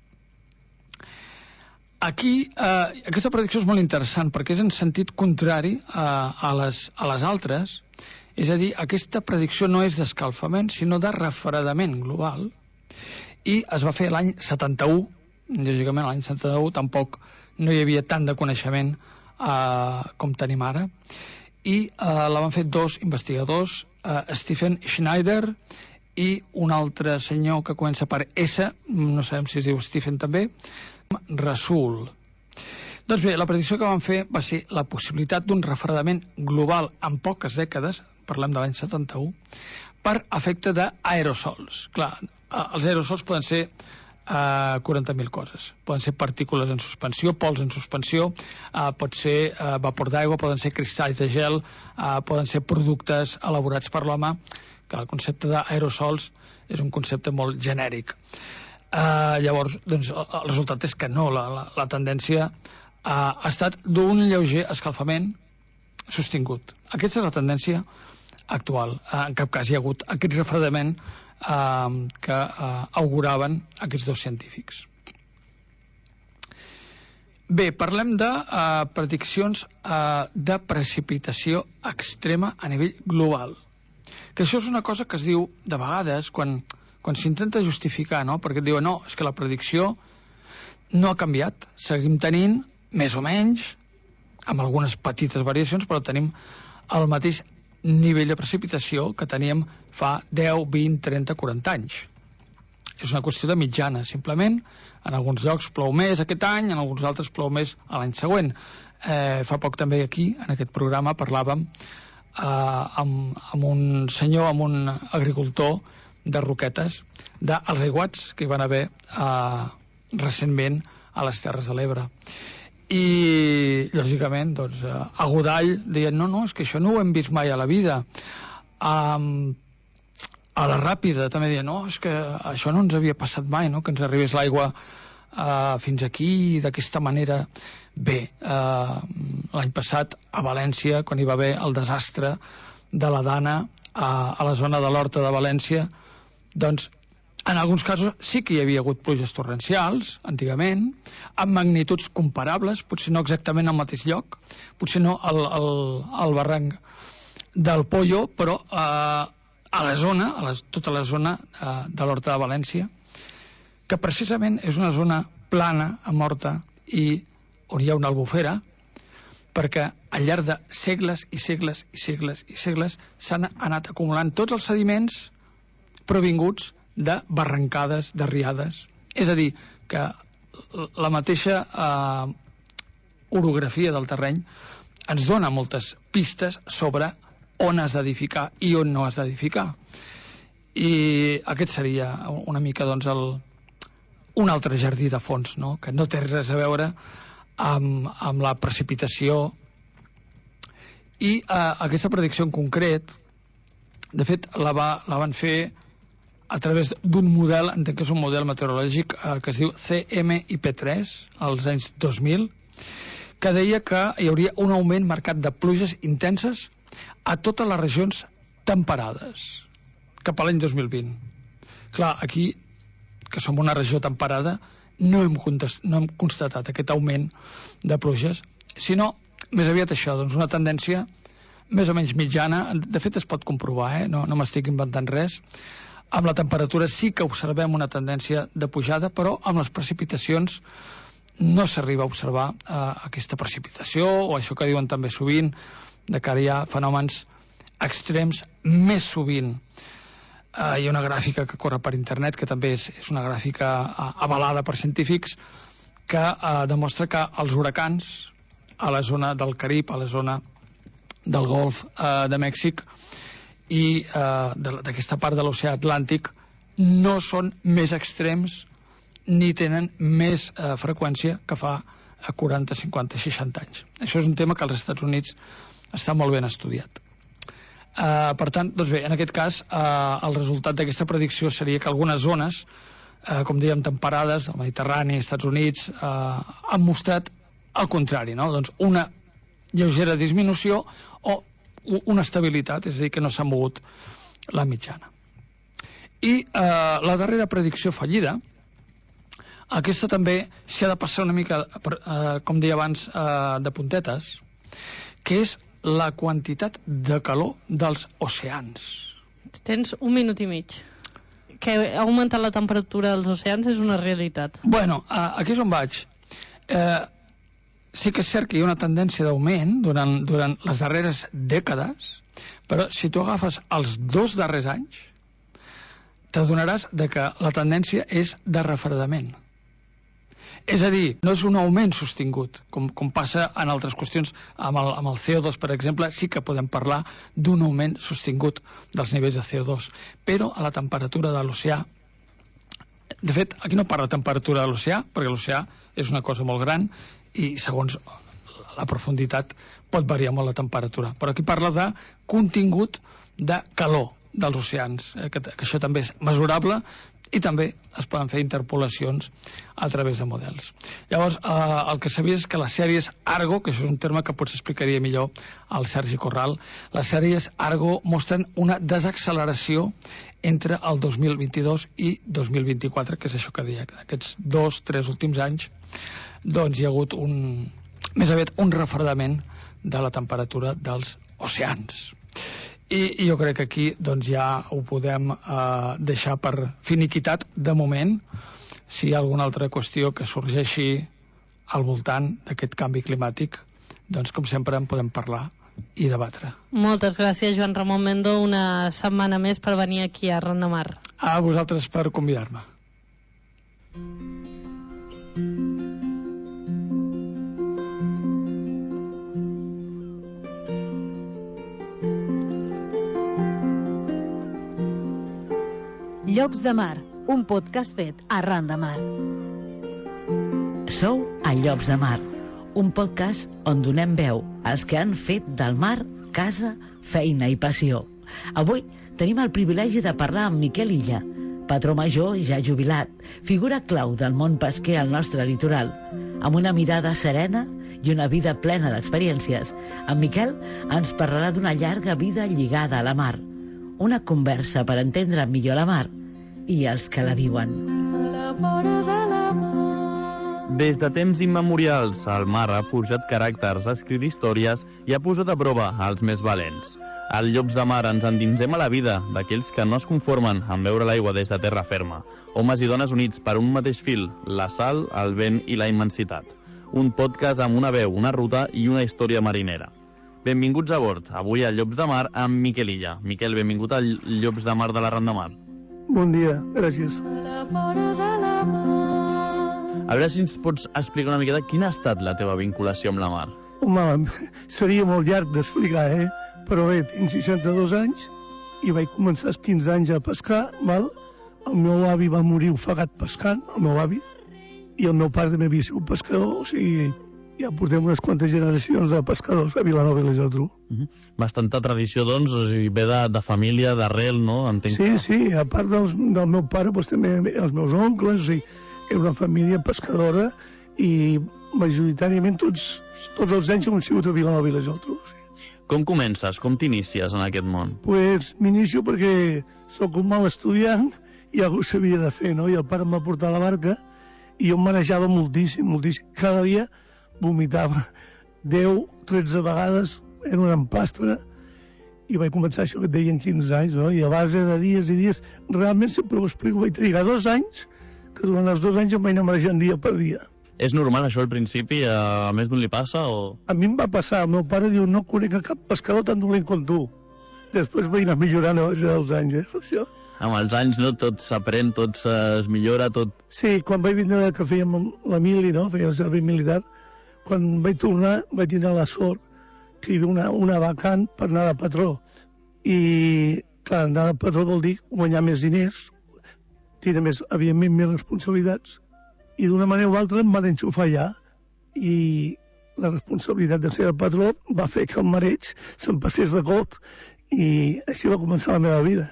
Aquí, aquesta predicció és molt interessant perquè és en sentit contrari a les altres. És a dir, aquesta predicció no és d'escalfament, sinó de refredament global. I es va fer l'any 71. Lògicament, l'any 71 tampoc no hi havia tant de coneixement com tenim ara. I la van fer 2 investigadors, Stephen Schneider i un altre senyor que comença per S, no sabem si es diu Stephen també, Rasul. Doncs bé, la predicció que van fer va ser la possibilitat d'un refredament global en poques dècades, parlem de l'any 71, per efecte d'aerosols. Clar, els aerosols poden ser 40.000 coses. Poden ser partícules en suspensió, pols en suspensió, pot ser vapor d'aigua, poden ser cristalls de gel, poden ser productes elaborats per l'home, que el concepte d'aerosols és un concepte molt genèric. Llavors, doncs, el resultat és que no, la tendència ha estat d'un lleuger escalfament sostingut. Aquesta és la tendència actual. En cap cas hi ha hagut aquest refredament que auguraven aquests 2 científics. Bé, parlem de prediccions de precipitació extrema a nivell global. Que això és una cosa que es diu de vegades quan s'intenta justificar, no? Perquè et diuen, no, és que la predicció no ha canviat, seguim tenint més o menys, amb algunes petites variacions, però tenim el mateix nivell de precipitació que teníem fa 10, 20, 30, 40 anys. És una qüestió de mitjana, simplement. En alguns llocs plou més aquest any, en alguns altres plou més a l'any següent. Fa poc també aquí, en aquest programa, parlàvem amb un senyor, amb un agricultor de Roquetes, dels aiguats que hi van haver recentment a les Terres de l'Ebre. I, lògicament, doncs, a Godall deien, no, és que això no ho hem vist mai a la vida. A la Ràpida també deien, no, és que això no ens havia passat mai, no?, que ens arribés l'aigua fins aquí d'aquesta manera. Bé, l'any passat a València, quan hi va haver el desastre de la Dana a la zona de l'Horta de València, doncs en alguns casos sí que hi havia hagut pluges torrencials, antigament, amb magnituds comparables, potser no exactament al mateix lloc, potser no al barranc del Pollo, però a la zona, tota la zona de l'Horta de València, que precisament és una zona plana, amb horta, i on hi ha una albufera, perquè al llarg de segles i segles i segles i segles s'han anat acumulant tots els sediments provinguts de barrancades, de riades. És a dir, que la mateixa orografia del terreny ens dona moltes pistes sobre on has d'edificar i on no has d'edificar. I aquest seria una mica, doncs, un altre jardí de fons, no?, que no té res a veure amb la precipitació. I aquesta predicció en concret, de fet, la van fer a través d'un model, entenc que és un model meteorològic que es diu CMIP3, als anys 2000, que deia que hi hauria un augment marcat de pluges intenses a totes les regions temperades cap a l'any 2020. Clar, aquí, que som una regió temperada, no hem constatat aquest augment de pluges, sinó més aviat això, doncs una tendència més o menys mitjana. De fet es pot comprovar, no m'estic inventant res. Amb la temperatura sí que observem una tendència de pujada, però amb les precipitacions no s'arriba a observar aquesta precipitació, o això que diuen també sovint, de que hi ha fenòmens extrems més sovint. Hi ha una gràfica que corre per internet, que també és una gràfica avalada per científics, que demostra que els huracans a la zona del Carib, a la zona del Golf de Mèxic i d'aquesta part de l'oceà Atlàntic no són més extrems ni tenen més freqüència que fa 40, 50, 60 anys. Això és un tema que als Estats Units està molt ben estudiat. Per tant, doncs bé, en aquest cas el resultat d'aquesta predicció seria que algunes zones, com dèiem, temperades, el Mediterrani, Estats Units, han mostrat el contrari, no? Doncs una lleugera disminució o una estabilitat, és a dir, que no s'ha mogut la mitjana. I la darrera predicció fallida, aquesta també s'hi ha de passar una mica, com deia abans, de puntetes, que és la quantitat de calor dels oceans. Tens 1 minut i mig. Que ha augmentat la temperatura dels oceans és una realitat. Bueno, aquí és on vaig. Sí que és cert que hi ha una tendència d'augment durant les darreres dècades, però si tu agafes els 2 darrers anys, t'adonaràs de que la tendència és de refredament. És a dir, no és un augment sostingut, com passa en altres qüestions. Amb el CO2, per exemple, sí que podem parlar d'un augment sostingut dels nivells de CO2, però a la temperatura de l'oceà, de fet, aquí no parla de temperatura de l'oceà, perquè l'oceà és una cosa molt gran i segons la profunditat pot variar molt la temperatura, però aquí parla de contingut de calor dels oceans, que això també és mesurable i també es poden fer interpolacions a través de models. Llavors, el que sabia és que les sèries Argo, que això és un terme que potser explicaria millor el Sergi Corral, les sèries Argo mostren una desacceleració entre el 2022 i 2024, que és això que deia, que aquests 2-3 últims anys doncs hi ha hagut més aviat un refredament de la temperatura dels oceans. I jo crec que aquí doncs, ja ho podem deixar per finiquitat de moment. Si hi ha alguna altra qüestió que sorgeixi al voltant d'aquest canvi climàtic, doncs com sempre en podem parlar i debatre. Moltes gràcies, Joan Ramon Mendo, una setmana més per venir aquí a Ran de Mar. A vosaltres per convidar-me. Llops de Mar, un podcast fet arran de mar. Sou a Llops de Mar, un podcast on donem veu als que han fet del mar casa, feina i passió. Avui tenim el privilegi de parlar amb Miquel Illa, patró major ja jubilat, figura clau del món pesquer al nostre litoral, amb una mirada serena i una vida plena d'experiències. En Miquel ens parlarà d'una llarga vida lligada a la mar, una conversa per entendre millor la mar i els que la viuen. Des de temps immemorials, el mar ha forjat caràcters, ha escrit històries i ha posat a prova els més valents. Al Llops de Mar ens endinsem a la vida d'aquells que no es conformen amb veure l'aigua des de terra ferma. Homes i dones units per un mateix fil, la sal, el vent i la immensitat. Un podcast amb una veu, una ruta i una història marinera. Benvinguts a bord, avui al Llops de Mar amb Miquel Illa. Miquel, benvingut al Llops de Mar de la Ran de Mar. Bon dia, gràcies. A veure si ens pots explicar una miqueta quina ha estat la teva vinculació amb la mar. Home, seria molt llarg d'explicar, Però bé, tinc 62 anys i vaig començar als 15 anys a pescar, val? El meu avi va morir ofegat pescant, el meu avi, i el meu pare també havia sigut pescador, o sigui, ja portem unes quantes generacions de pescadors a Vilanova i la Geltrú. Bastanta tradició, doncs, o sigui, ve de família, d'arrel, no? Entenc Sí, a part del meu pare, doncs, també els meus oncles, o sigui, era una família pescadora i majoritàriament tots els anys hem sigut a Vilanova i la Geltrú, o sigui. Com comences? Com t'inicies en aquest món? Pues m'inicio perquè sóc un mal estudiant i algú s'havia de fer, no? I el pare em va portar a la barca i jo em manejava moltíssim. Cada dia vomitava 10-13 vegades, era una emplastra, i vaig començar això que et deien 15 anys, no? I a base de dies i dies, realment sempre ho explico, vaig trigar 2 anys, que durant els 2 anys em vaig anar marejant dia per dia. És normal això al principi? A més d'un li passa? O... A mi em va passar. El meu pare diu, no conec cap pescador tan dolent com tu. Després vaig anar millorant a base dels anys, això. Amb els anys, no? Tot s'aprèn, tot es millora, tot... Sí, quan vaig vindre que fèiem la mili, no? Feia el servei militar, quan vaig tornar vaig tindre la sort que hi havia una vacant per anar de patró. I, clar, anar de patró vol dir guanyar més diners, tindre més, evidentment, més responsabilitats, i d'una manera o altra em van enxufar allà i la responsabilitat de ser el patró va fer que el mareig se'm passés de cop i així va començar la meva vida.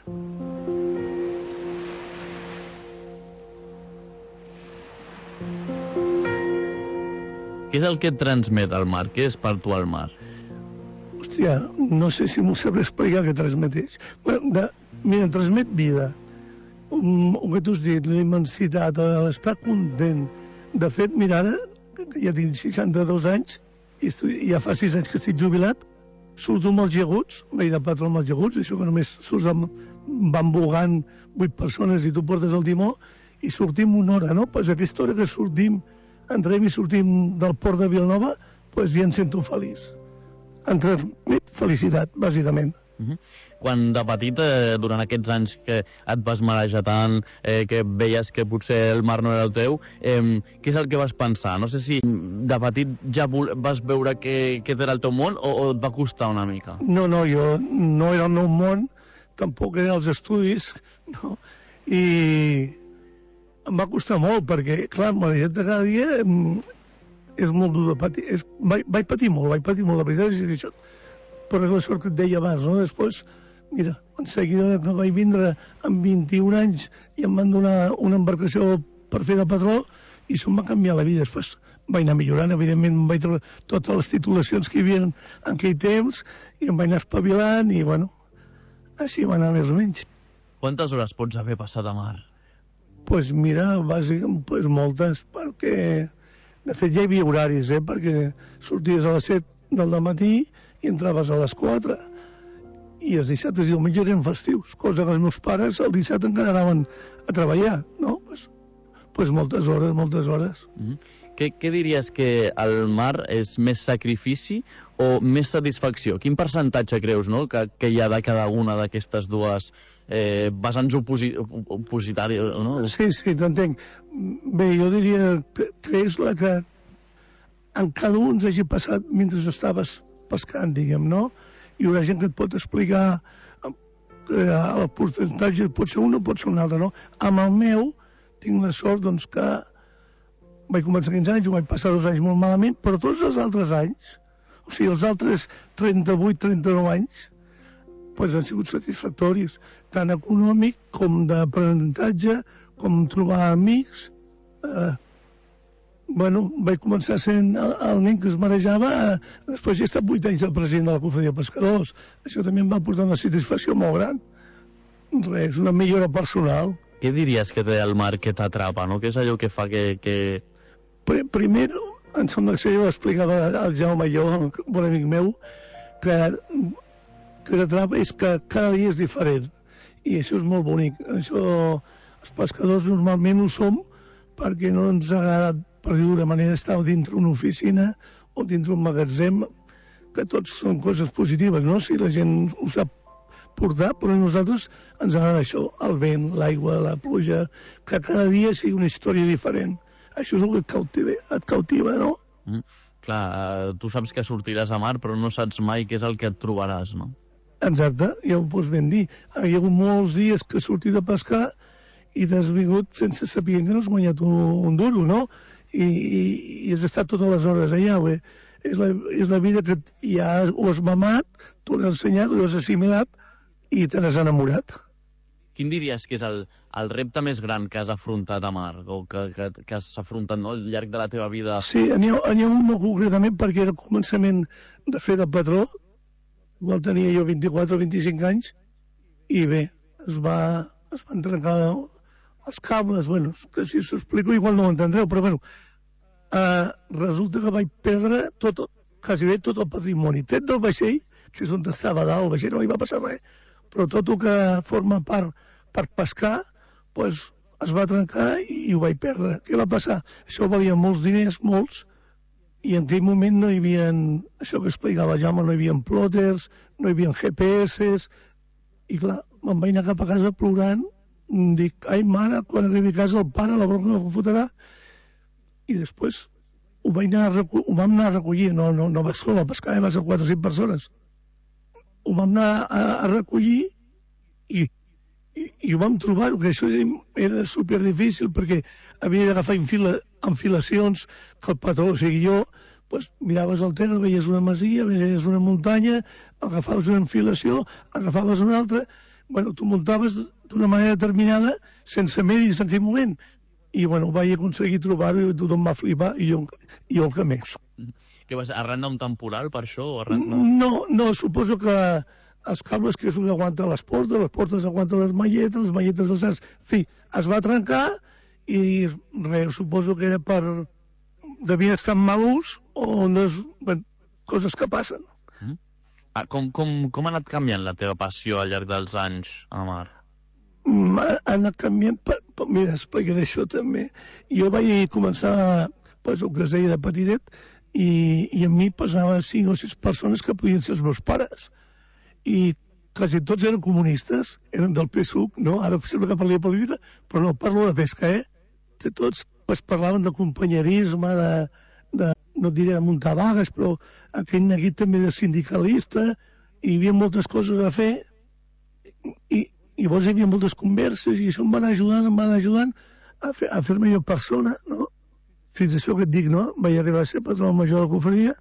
Què és el que et transmet el mar? Què és per tu el mar? Hòstia, no sé si m'ho sabré explicar què transmeteix. Mira, transmet vida. El que tu has dit, la immensitat, l'estar content. De fet, mira, ara, ja tinc 62 anys, i ja fa 6 anys que estic jubilat, surto amb els llaguts, vaig de patró amb els llaguts, això que només surts van bogant 8 persones i tu portes el timó, i sortim una hora, no? Pues aquesta hora que sortim, entrem i sortim del port de Vilanova, pues ja em sento feliç. Em transmet felicitat, bàsicament. Quan de petit, durant aquests anys que et vas marejar tant, que veies que potser el mar no era el teu, què és el que vas pensar? No sé si de petit ja vas veure que era el teu món o et va costar una mica? No, jo no era el meu món, tampoc eren els estudis, no? I em va costar molt, perquè, clar, marejar-te cada dia és molt dur de patir. Vaig patir molt, la veritat és això. Però la sort que et deia abans, no? Després, mira, en seguida que vaig vindre amb 21 anys i em van donar una embarcació per fer de patró i això em va canviar la vida. Després vaig anar millorant, evidentment em vaig trobar totes les titulacions que hi havia en aquell temps i em vaig anar espavilant i, bueno, així va anar més o menys. Quantes hores pots haver passat a mar? Pues mira, bàsicament, moltes, perquè de fet ja hi havia horaris, perquè sorties a les 7 del matí i entraves a les 4 i els dissabtes i diumenges eren festius, cosa que els meus pares el dissabte encara anaven a treballar, no? Pues moltes hores. Què diries que el mar és més sacrifici o més satisfacció? Quin percentatge creus, no, que hi ha de cada una d'aquestes dues vessants opositàries, no? Sí, t'entenc. Bé, jo diria que és la que en cada un ens hagi passat mentre estaves pescant, diguem, no? Hi haurà gent que et pot explicar el percentatge pot ser un o pot ser un altre, no? Amb el meu tinc la sort, doncs, que vaig començar 15 anys, ho vaig passar 2 anys molt malament, però tots els altres anys, o sigui, els altres 38-39 anys, doncs han sigut satisfactoris, tant econòmic com d'aprenentatge, com trobar amics. Vaig començar sent el nen que es marejava, després he estat 8 anys el president de la Confederació de Pescadors. Això també em va portar una satisfacció molt gran. Res, una millora personal. Què diries que té el mar que t'atrapa, no? Què és allò que fa que... Primer, em sembla que jo explicava al Jaume i jo, un bon amic meu, que t'atrapa és que cada dia és diferent. I això és molt bonic. Això, els pescadors normalment ho som perquè no ens ha agradat, per dir d'una manera, estar dintre una oficina o dintre un magatzem, que tots són coses positives, no? Si la gent ho sap portar, però a nosaltres ens agrada això, el vent, l'aigua, la pluja, que cada dia sigui una història diferent. Això és el que et cautiva, no? Clar, tu saps que sortiràs a mar, però no saps mai què és el que et trobaràs, no? Exacte, ja ho pots ben dir. Hi ha hagut molts dies que he sortit a pescar i t'has vingut sense saber que no has guanyat un duro, no? I has estat totes les hores allà, bé. És la vida que ja ho has mamat, t'ho has ensenyat, ho has assimilat i te n'has enamorat. Quin diries que és el repte més gran que has afrontat a mar, o que has afrontat, no, al llarg de la teva vida? Sí, n'hi ha un molt concretament, perquè era el començament de fer de patró, igual tenia jo 24 o 25 anys, i bé, es van trencar els cables, bueno, que si us ho explico igual no ho entendreu, però bueno, resulta que vaig perdre quasi bé tot el patrimoni, tret del vaixell, que és on estava dalt, el vaixell no hi va passar res, però tot el que forma part per pescar, doncs es va trencar i ho vaig perdre. Què va passar? Això valia molts diners, molts, i en aquell moment no hi havia, això que explicava Jaume, no hi havia plotters, no hi havia GPS, i clar, me'n vaig anar cap a casa plorant, dic, ai mare, quan arribi a casa el pare la bronca que fotrà, i després ho vam anar a recollir, no vaig sol a pescar, va ser 4 o 5 persones, ho vam anar a recollir i ho vam trobar, que això era superdifícil perquè havia d'agafar enfilacions que el patró, o sigui jo, doncs miraves al terra, veies una masia, veies una muntanya, agafaves una enfilació, agafaves una altra, bueno, tu muntaves d'una manera determinada sense medis en aquell moment, i bueno, vaig aconseguir trobar-ho i tothom va flipar, i jo el que més. Que vas arran d'un temporal per això? No, suposo que els cables que és el que aguanta les portes aguanten les malletes dels arcs, en fi, es va trencar i res, suposo que era devia estar en mal ús o coses que passen. Com ha anat canviant la teva passió al llarg dels anys a mar? Ha anat canviant, mira, explicaré això també. Jo vaig començar, el que es deia de petitet, i a mi pesava 5 o 6 persones que podien ser els meus pares. I quasi tots eren comunistes, eren del PSUC, no? Ara sembla que parlia de política, però no parlo de pesca, Tots parlaven de companyerisme, no et diré de muntar vagues, però aquell neguit també de sindicalista, hi havia moltes coses a fer, i llavors hi havia moltes converses, i això em van ajudant a fer-me jo persona, no? Fins això que et dic, no? Vaig arribar a ser patró major de la confraria,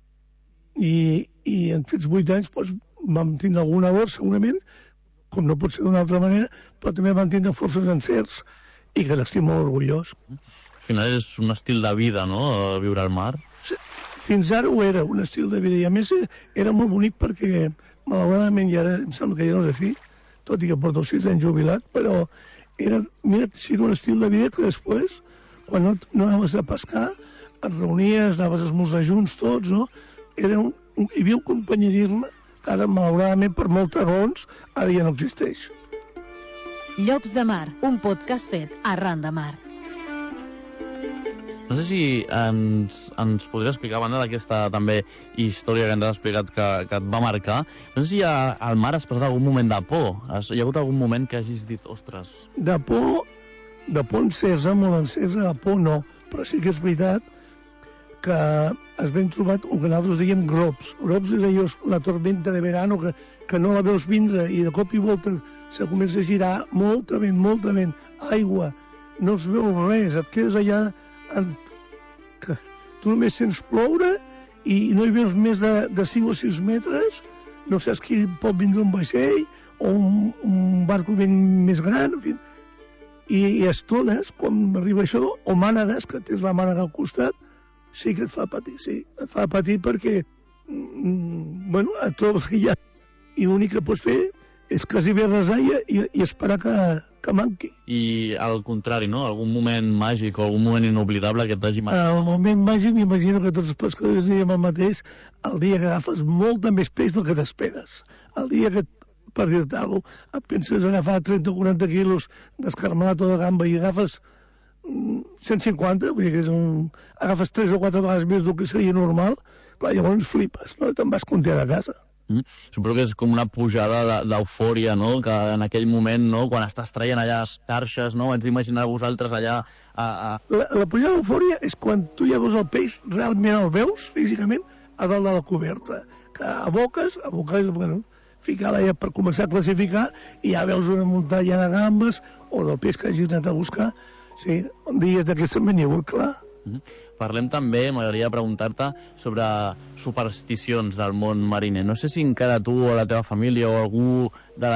i en aquests 8 anys vam tindre alguna error, segurament, com no pot ser d'una altra manera, però també vam tindre forces encerts, i que n'estic molt orgullós. Al final és un estil de vida, no?, viure al mar. Sí, fins ara ho era, un estil de vida, i a més era molt bonic perquè, malauradament, i ara em sembla que ja no de fi, tot i que porto 6 anys jubilat, però mira, si era un estil de vida que després, quan no anaves a pescar, et reunies, anaves a esmorzar junts tots, no? Hi havia un companyerisme que ara, malauradament, per moltes raons, ara ja no existeix. Llocs de mar, un podcast fet arran de mar. No sé si ens podria explicar, a banda d'aquesta també història que ens has explicat que et va marcar, no sé si al mar has passat algun moment de por. Hi ha hagut algun moment que hagis dit, ostres... De por encesa, molt encesa, de por no, però sí que és veritat que es ben trobat el que nosaltres dèiem grops. Grops és allò, una tormenta de verano que no la veus vindre i de cop i volta se comença a girar molta vent, aigua, no es veu res, et quedes allà que tu només sents ploure i no hi veus més de 5 o 6 metres, no saps qui pot vindre un vaixell o un barco ben més gran, en fi. I estones, quan arriba això, o mànegues, que tens la mànega al costat, sí que et fa patir, sí. Et fa patir perquè, et trobes que ja... I l'únic que pots fer és quasi bé resar i esperar que manqui. I al contrari, no? Algun moment màgic o algun moment inoblidable que t'hagi marcat? El moment màgic, m'imagino que tots els pescadors diem el mateix, el dia que agafes molta més peix del que t'esperes. El dia que, per dir-te alguna cosa, et penses agafar 30 o 40 quilos d'escarmelat o de gamba i agafes 150, vull dir que agafes 3 o 4 vegades més del que seria normal, clar, llavors flipes, no? Te'n vas content a casa. Suposo que és com una pujada d'eufòria, no? Que en aquell moment, no? Quan estàs traient allà les xarxes, no? Ens imaginar vosaltres allà... La pujada d'eufòria és quan tu ja veus el peix, realment el veus físicament a dalt de la coberta, que aboques, bueno, ficar-la ja per començar a classificar i ja veus una muntanya de gambes o del peix que hagis anat a buscar. Sí, dies d'aquesta me n'hi ha hagut, clar. Parlem també, m'agradaria preguntar-te sobre supersticions del món mariner. No sé si encara tu o la teva família o algú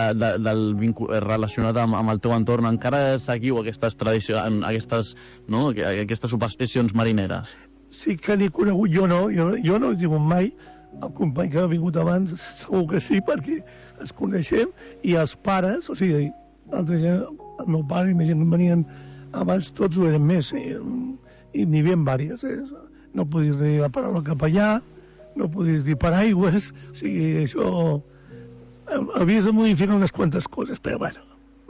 relacionat amb el teu entorn encara seguiu aquestes tradicions, aquestes supersticions marineres. Sí que n'he conegut, jo no he tingut mai. El company que ha vingut abans segur que sí, perquè es coneixem, i els pares, o sigui, el meu pare, imagino que venien abans, tots ho eren més, i n'hi havia diverses. No podies dir la paraula capellà, no podies dir paraigües, o sigui, això... Havies de modificar unes quantes coses, però bueno,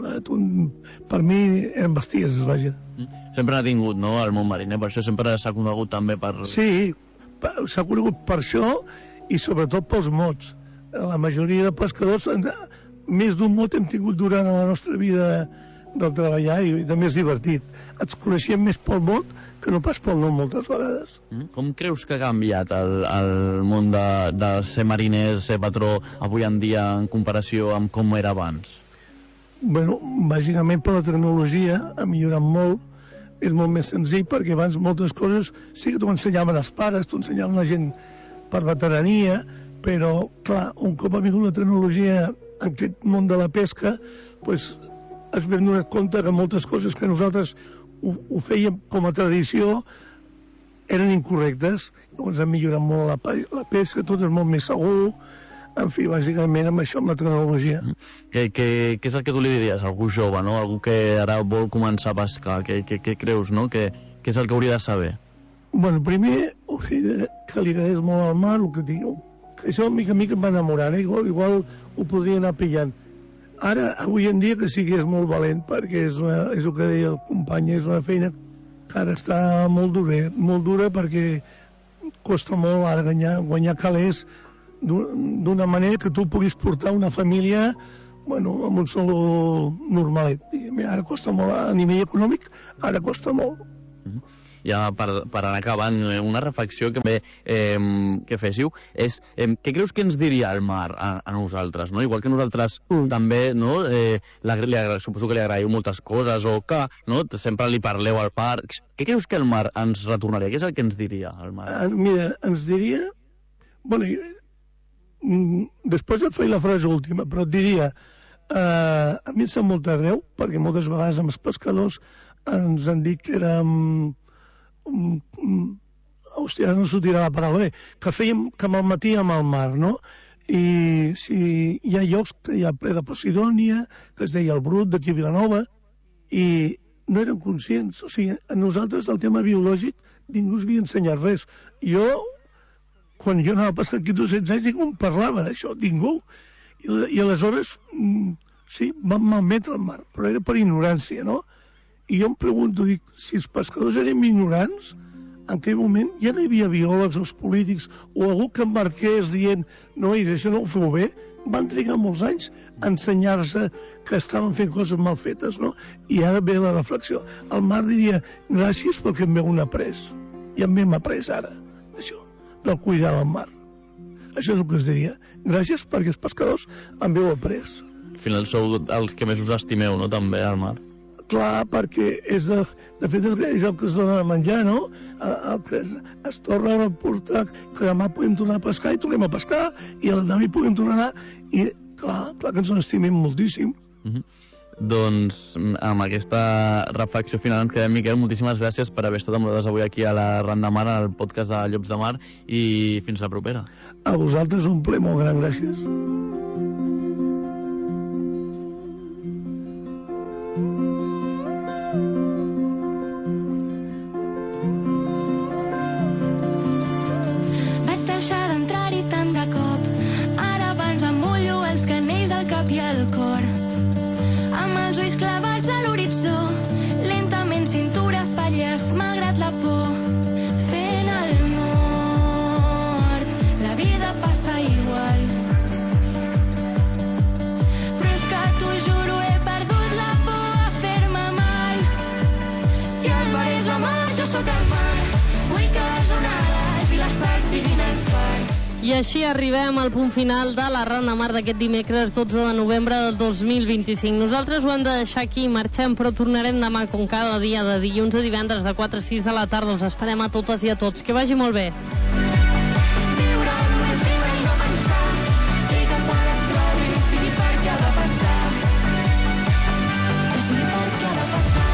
per mi eren bestieses, vaja. Sempre n'ha tingut, no?, el món mariner, per això sempre s'ha conegut també per... Sí, s'ha conegut per això i sobretot pels mots. La majoria de pescadors, més d'un mot hem tingut durant la nostra vida del treballar i també és divertit. Ens coneixem més pel mot que no pas pel nom moltes vegades. Com creus que ha canviat el món de ser mariner, ser patró, avui en dia en comparació amb com era abans? Bueno, bàsicament per la tecnologia ha millorat molt, és molt més senzill perquè abans moltes coses sí que t'ho ensenyaven els pares, t'ho ensenyaven la gent per veterania, però clar, un cop ha vingut la tecnologia en aquest món de la pesca, doncs es vam donar compte que moltes coses que nosaltres ho fèiem com a tradició eren incorrectes. Llavors ha millorat molt la pesca, tot és molt més segur, en fi, bàsicament amb això, amb la tecnologia. Què és el que tu li diries a algú jove, no? Algú que ara vol començar a pescar? Què creus, no? Què és el que hauria de saber? Bueno, primer, que li agradés molt al mar, el que diu. Que això, mica en mica, em va enamorar, igual ho podria anar pillant. Ara, avui en dia, que sí que és molt valent, perquè és el que deia el company, és una feina que ara està molt dura perquè costa molt ara guanyar calés d'una manera que tu puguis portar una família, bueno, amb un solo normalet. Ara costa molt, a nivell econòmic, ara costa molt. Ja per anar acabant, una reflexió que féssiu és què creus que ens diria el mar a nosaltres, no? Igual que nosaltres també, no? Suposo que li agraïu moltes coses o que, no? Sempre li parleu al mar. Què creus que el mar ens retornaria? Què és el que ens diria el mar? Mira, ens diria... Bueno, després et faig la frase última, però et diria a mi em sap molt greu perquè moltes vegades amb els pescadors ens han dit que érem hòstia, no sortirà la paraula bé, que fèiem que malmetíem al mar, no? I si hi ha llocs que hi ha ple de Posidònia, que es deia el Brut d'aquí a Vilanova, i no eren conscients, o sigui, a nosaltres del tema biològic ningú ens havia ensenyat res. Quan jo anava a pescar aquí 200 anys, ningú em parlava d'això, ningú. I aleshores, sí, vam malmetre el mar, però era per ignorància, no? I jo em pregunto, dic, si els pescadors érem ignorants, en aquell moment ja no hi havia biòlegs o els polítics o algú que em marqués dient no, això no ho feu bé, van trigar molts anys a ensenyar-se que estaven fent coses mal fetes, no? I ara ve la reflexió. El mar diria, gràcies pel que em veu un après. I a mi m'ha après ara, això, del cuidar el mar. Això és el que us diria. Gràcies perquè els pescadors em heu après. Al final sou els que més us estimeu, no?, també, al mar. Clar, perquè és de fet és el que es dona de menjar, no? El que es torna a portar, que demà podem tornar a pescar i tornem a pescar, i el demà podem tornar a anar, i clar que ens estimem moltíssim. Doncs amb aquesta reflexió final ens quedem, Miquel. Moltíssimes gràcies per haver estat amb nosaltres avui aquí a la Ran de Mar, al podcast de Llops de Mar, i fins la propera. A vosaltres un ple molt gran, gràcies. Vaig deixar d'entrar-hi tant de cop, ara abans em mullo els canells al cap i al cor. Amb els ulls clavats a l'horitzó, lentament cintura espatlles, malgrat la por. Fent el mort, la vida passa igual. Però és que t'ho juro, he perdut la por a fer-me mal. Si el mar és la mar, jo sóc el mar. Vull que les onades i les sals siguin el far. I així arribem al punt final de la Ran de Mar d'aquest dimecres 12 de novembre del 2025. Nosaltres ho hem de deixar aquí, marxem, però tornarem demà com cada dia, de dilluns a divendres de 4 a 6 de la tarda. Els esperem a totes i a tots. Que vagi molt bé. Viure només viure i no pensar, i que quan et trobin sigui perquè ha de passar. Que sigui perquè ha de passar.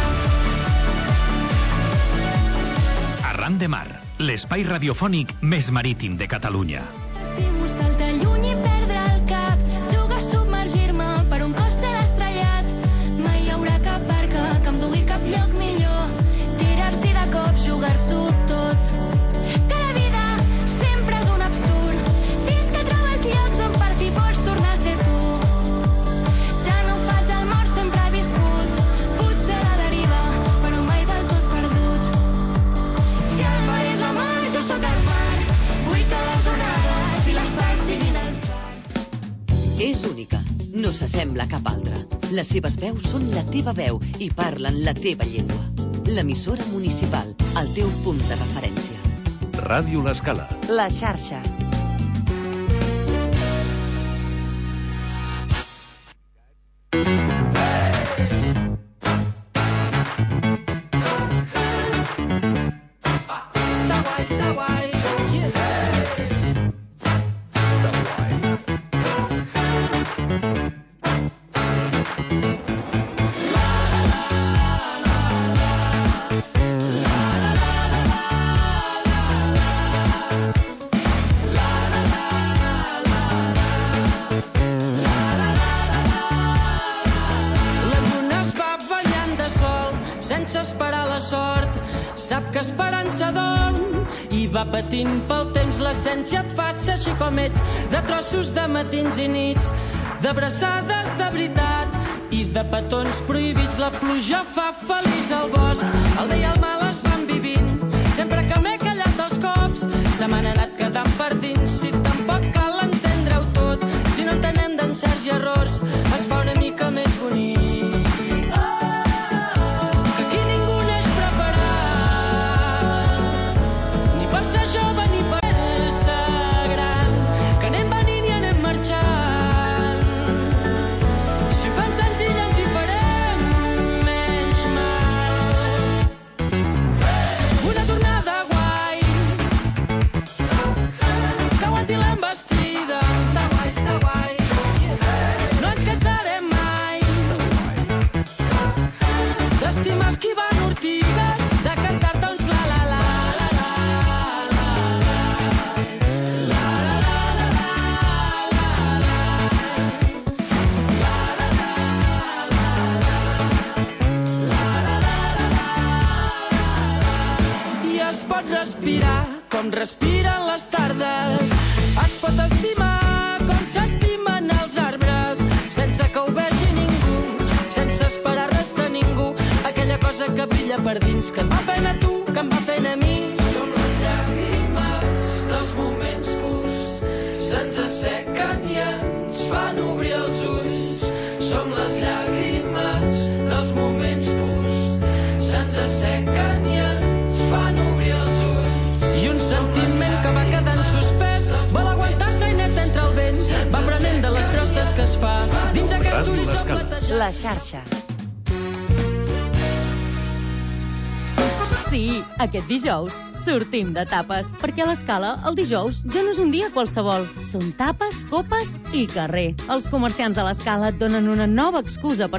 Arran de Mar, l'espai radiofònic més marítim de Catalunya. Estimo saltar lluny i perdre el cap, jugar a submergir-me per un cos ser estrellat. Mai hi haurà cap barca que em dugui cap lloc millor, tirar-s'hi de cop, jugar-s'ho tot. Que la vida sempre és un absurd, fins que trobes llocs on partir pots tornar a ser tu. Ja no faig el mort, sempre he viscut, potser a la deriva, però mai del tot perdut. Si el mar és la mar, jo sóc el mar. Vull que les onades i les sals siguin el far. És única, no s'assembla a cap altra. Les seves veus són la teva veu i parlen la teva llengua. L'emissora municipal, el teu punt de referència. Ràdio L'Escala. La xarxa. Està guai. Sense esperar la sort, sap que esperança dorm i va patint pel temps. L'essència et fa ser així com ets, de trossos de matins i nits, d'abraçades de veritat i de petons prohibits. La pluja fa feliç al bosc, el bé i el mal es van vivint. Sempre que m'he callat els cops, se m'han anat quedant per dins. Si tampoc cal entendre-ho tot, si no entenem d'encerts i errors, es fa una mica més bonic. Esquivant ortigues, de cantar-te uns la la la la la la i es pot respirar com respiren les tardes, es pot estimar com s'estimen els arbres, sense que ho vegi ningú, sense esperar res de ningú. Aquella cosa que brilla per dins, que et va fent a tu, que em va fent a mi. Som les llàgrimes dels moments purs, se'ns assequen i ens fan obrir els ulls. Som les llàgrimes dels moments purs, se'ns assequen i ens fan obrir els ulls. dins aquest Ràdio horitzó L'Escala. platejat. La xarxa. Sí, aquest dijous sortim de tapes, perquè a l'Escala el dijous ja no és un dia qualsevol. Són tapes, copes i carrer. Els comerciants de l'Escala et donen una nova excusa per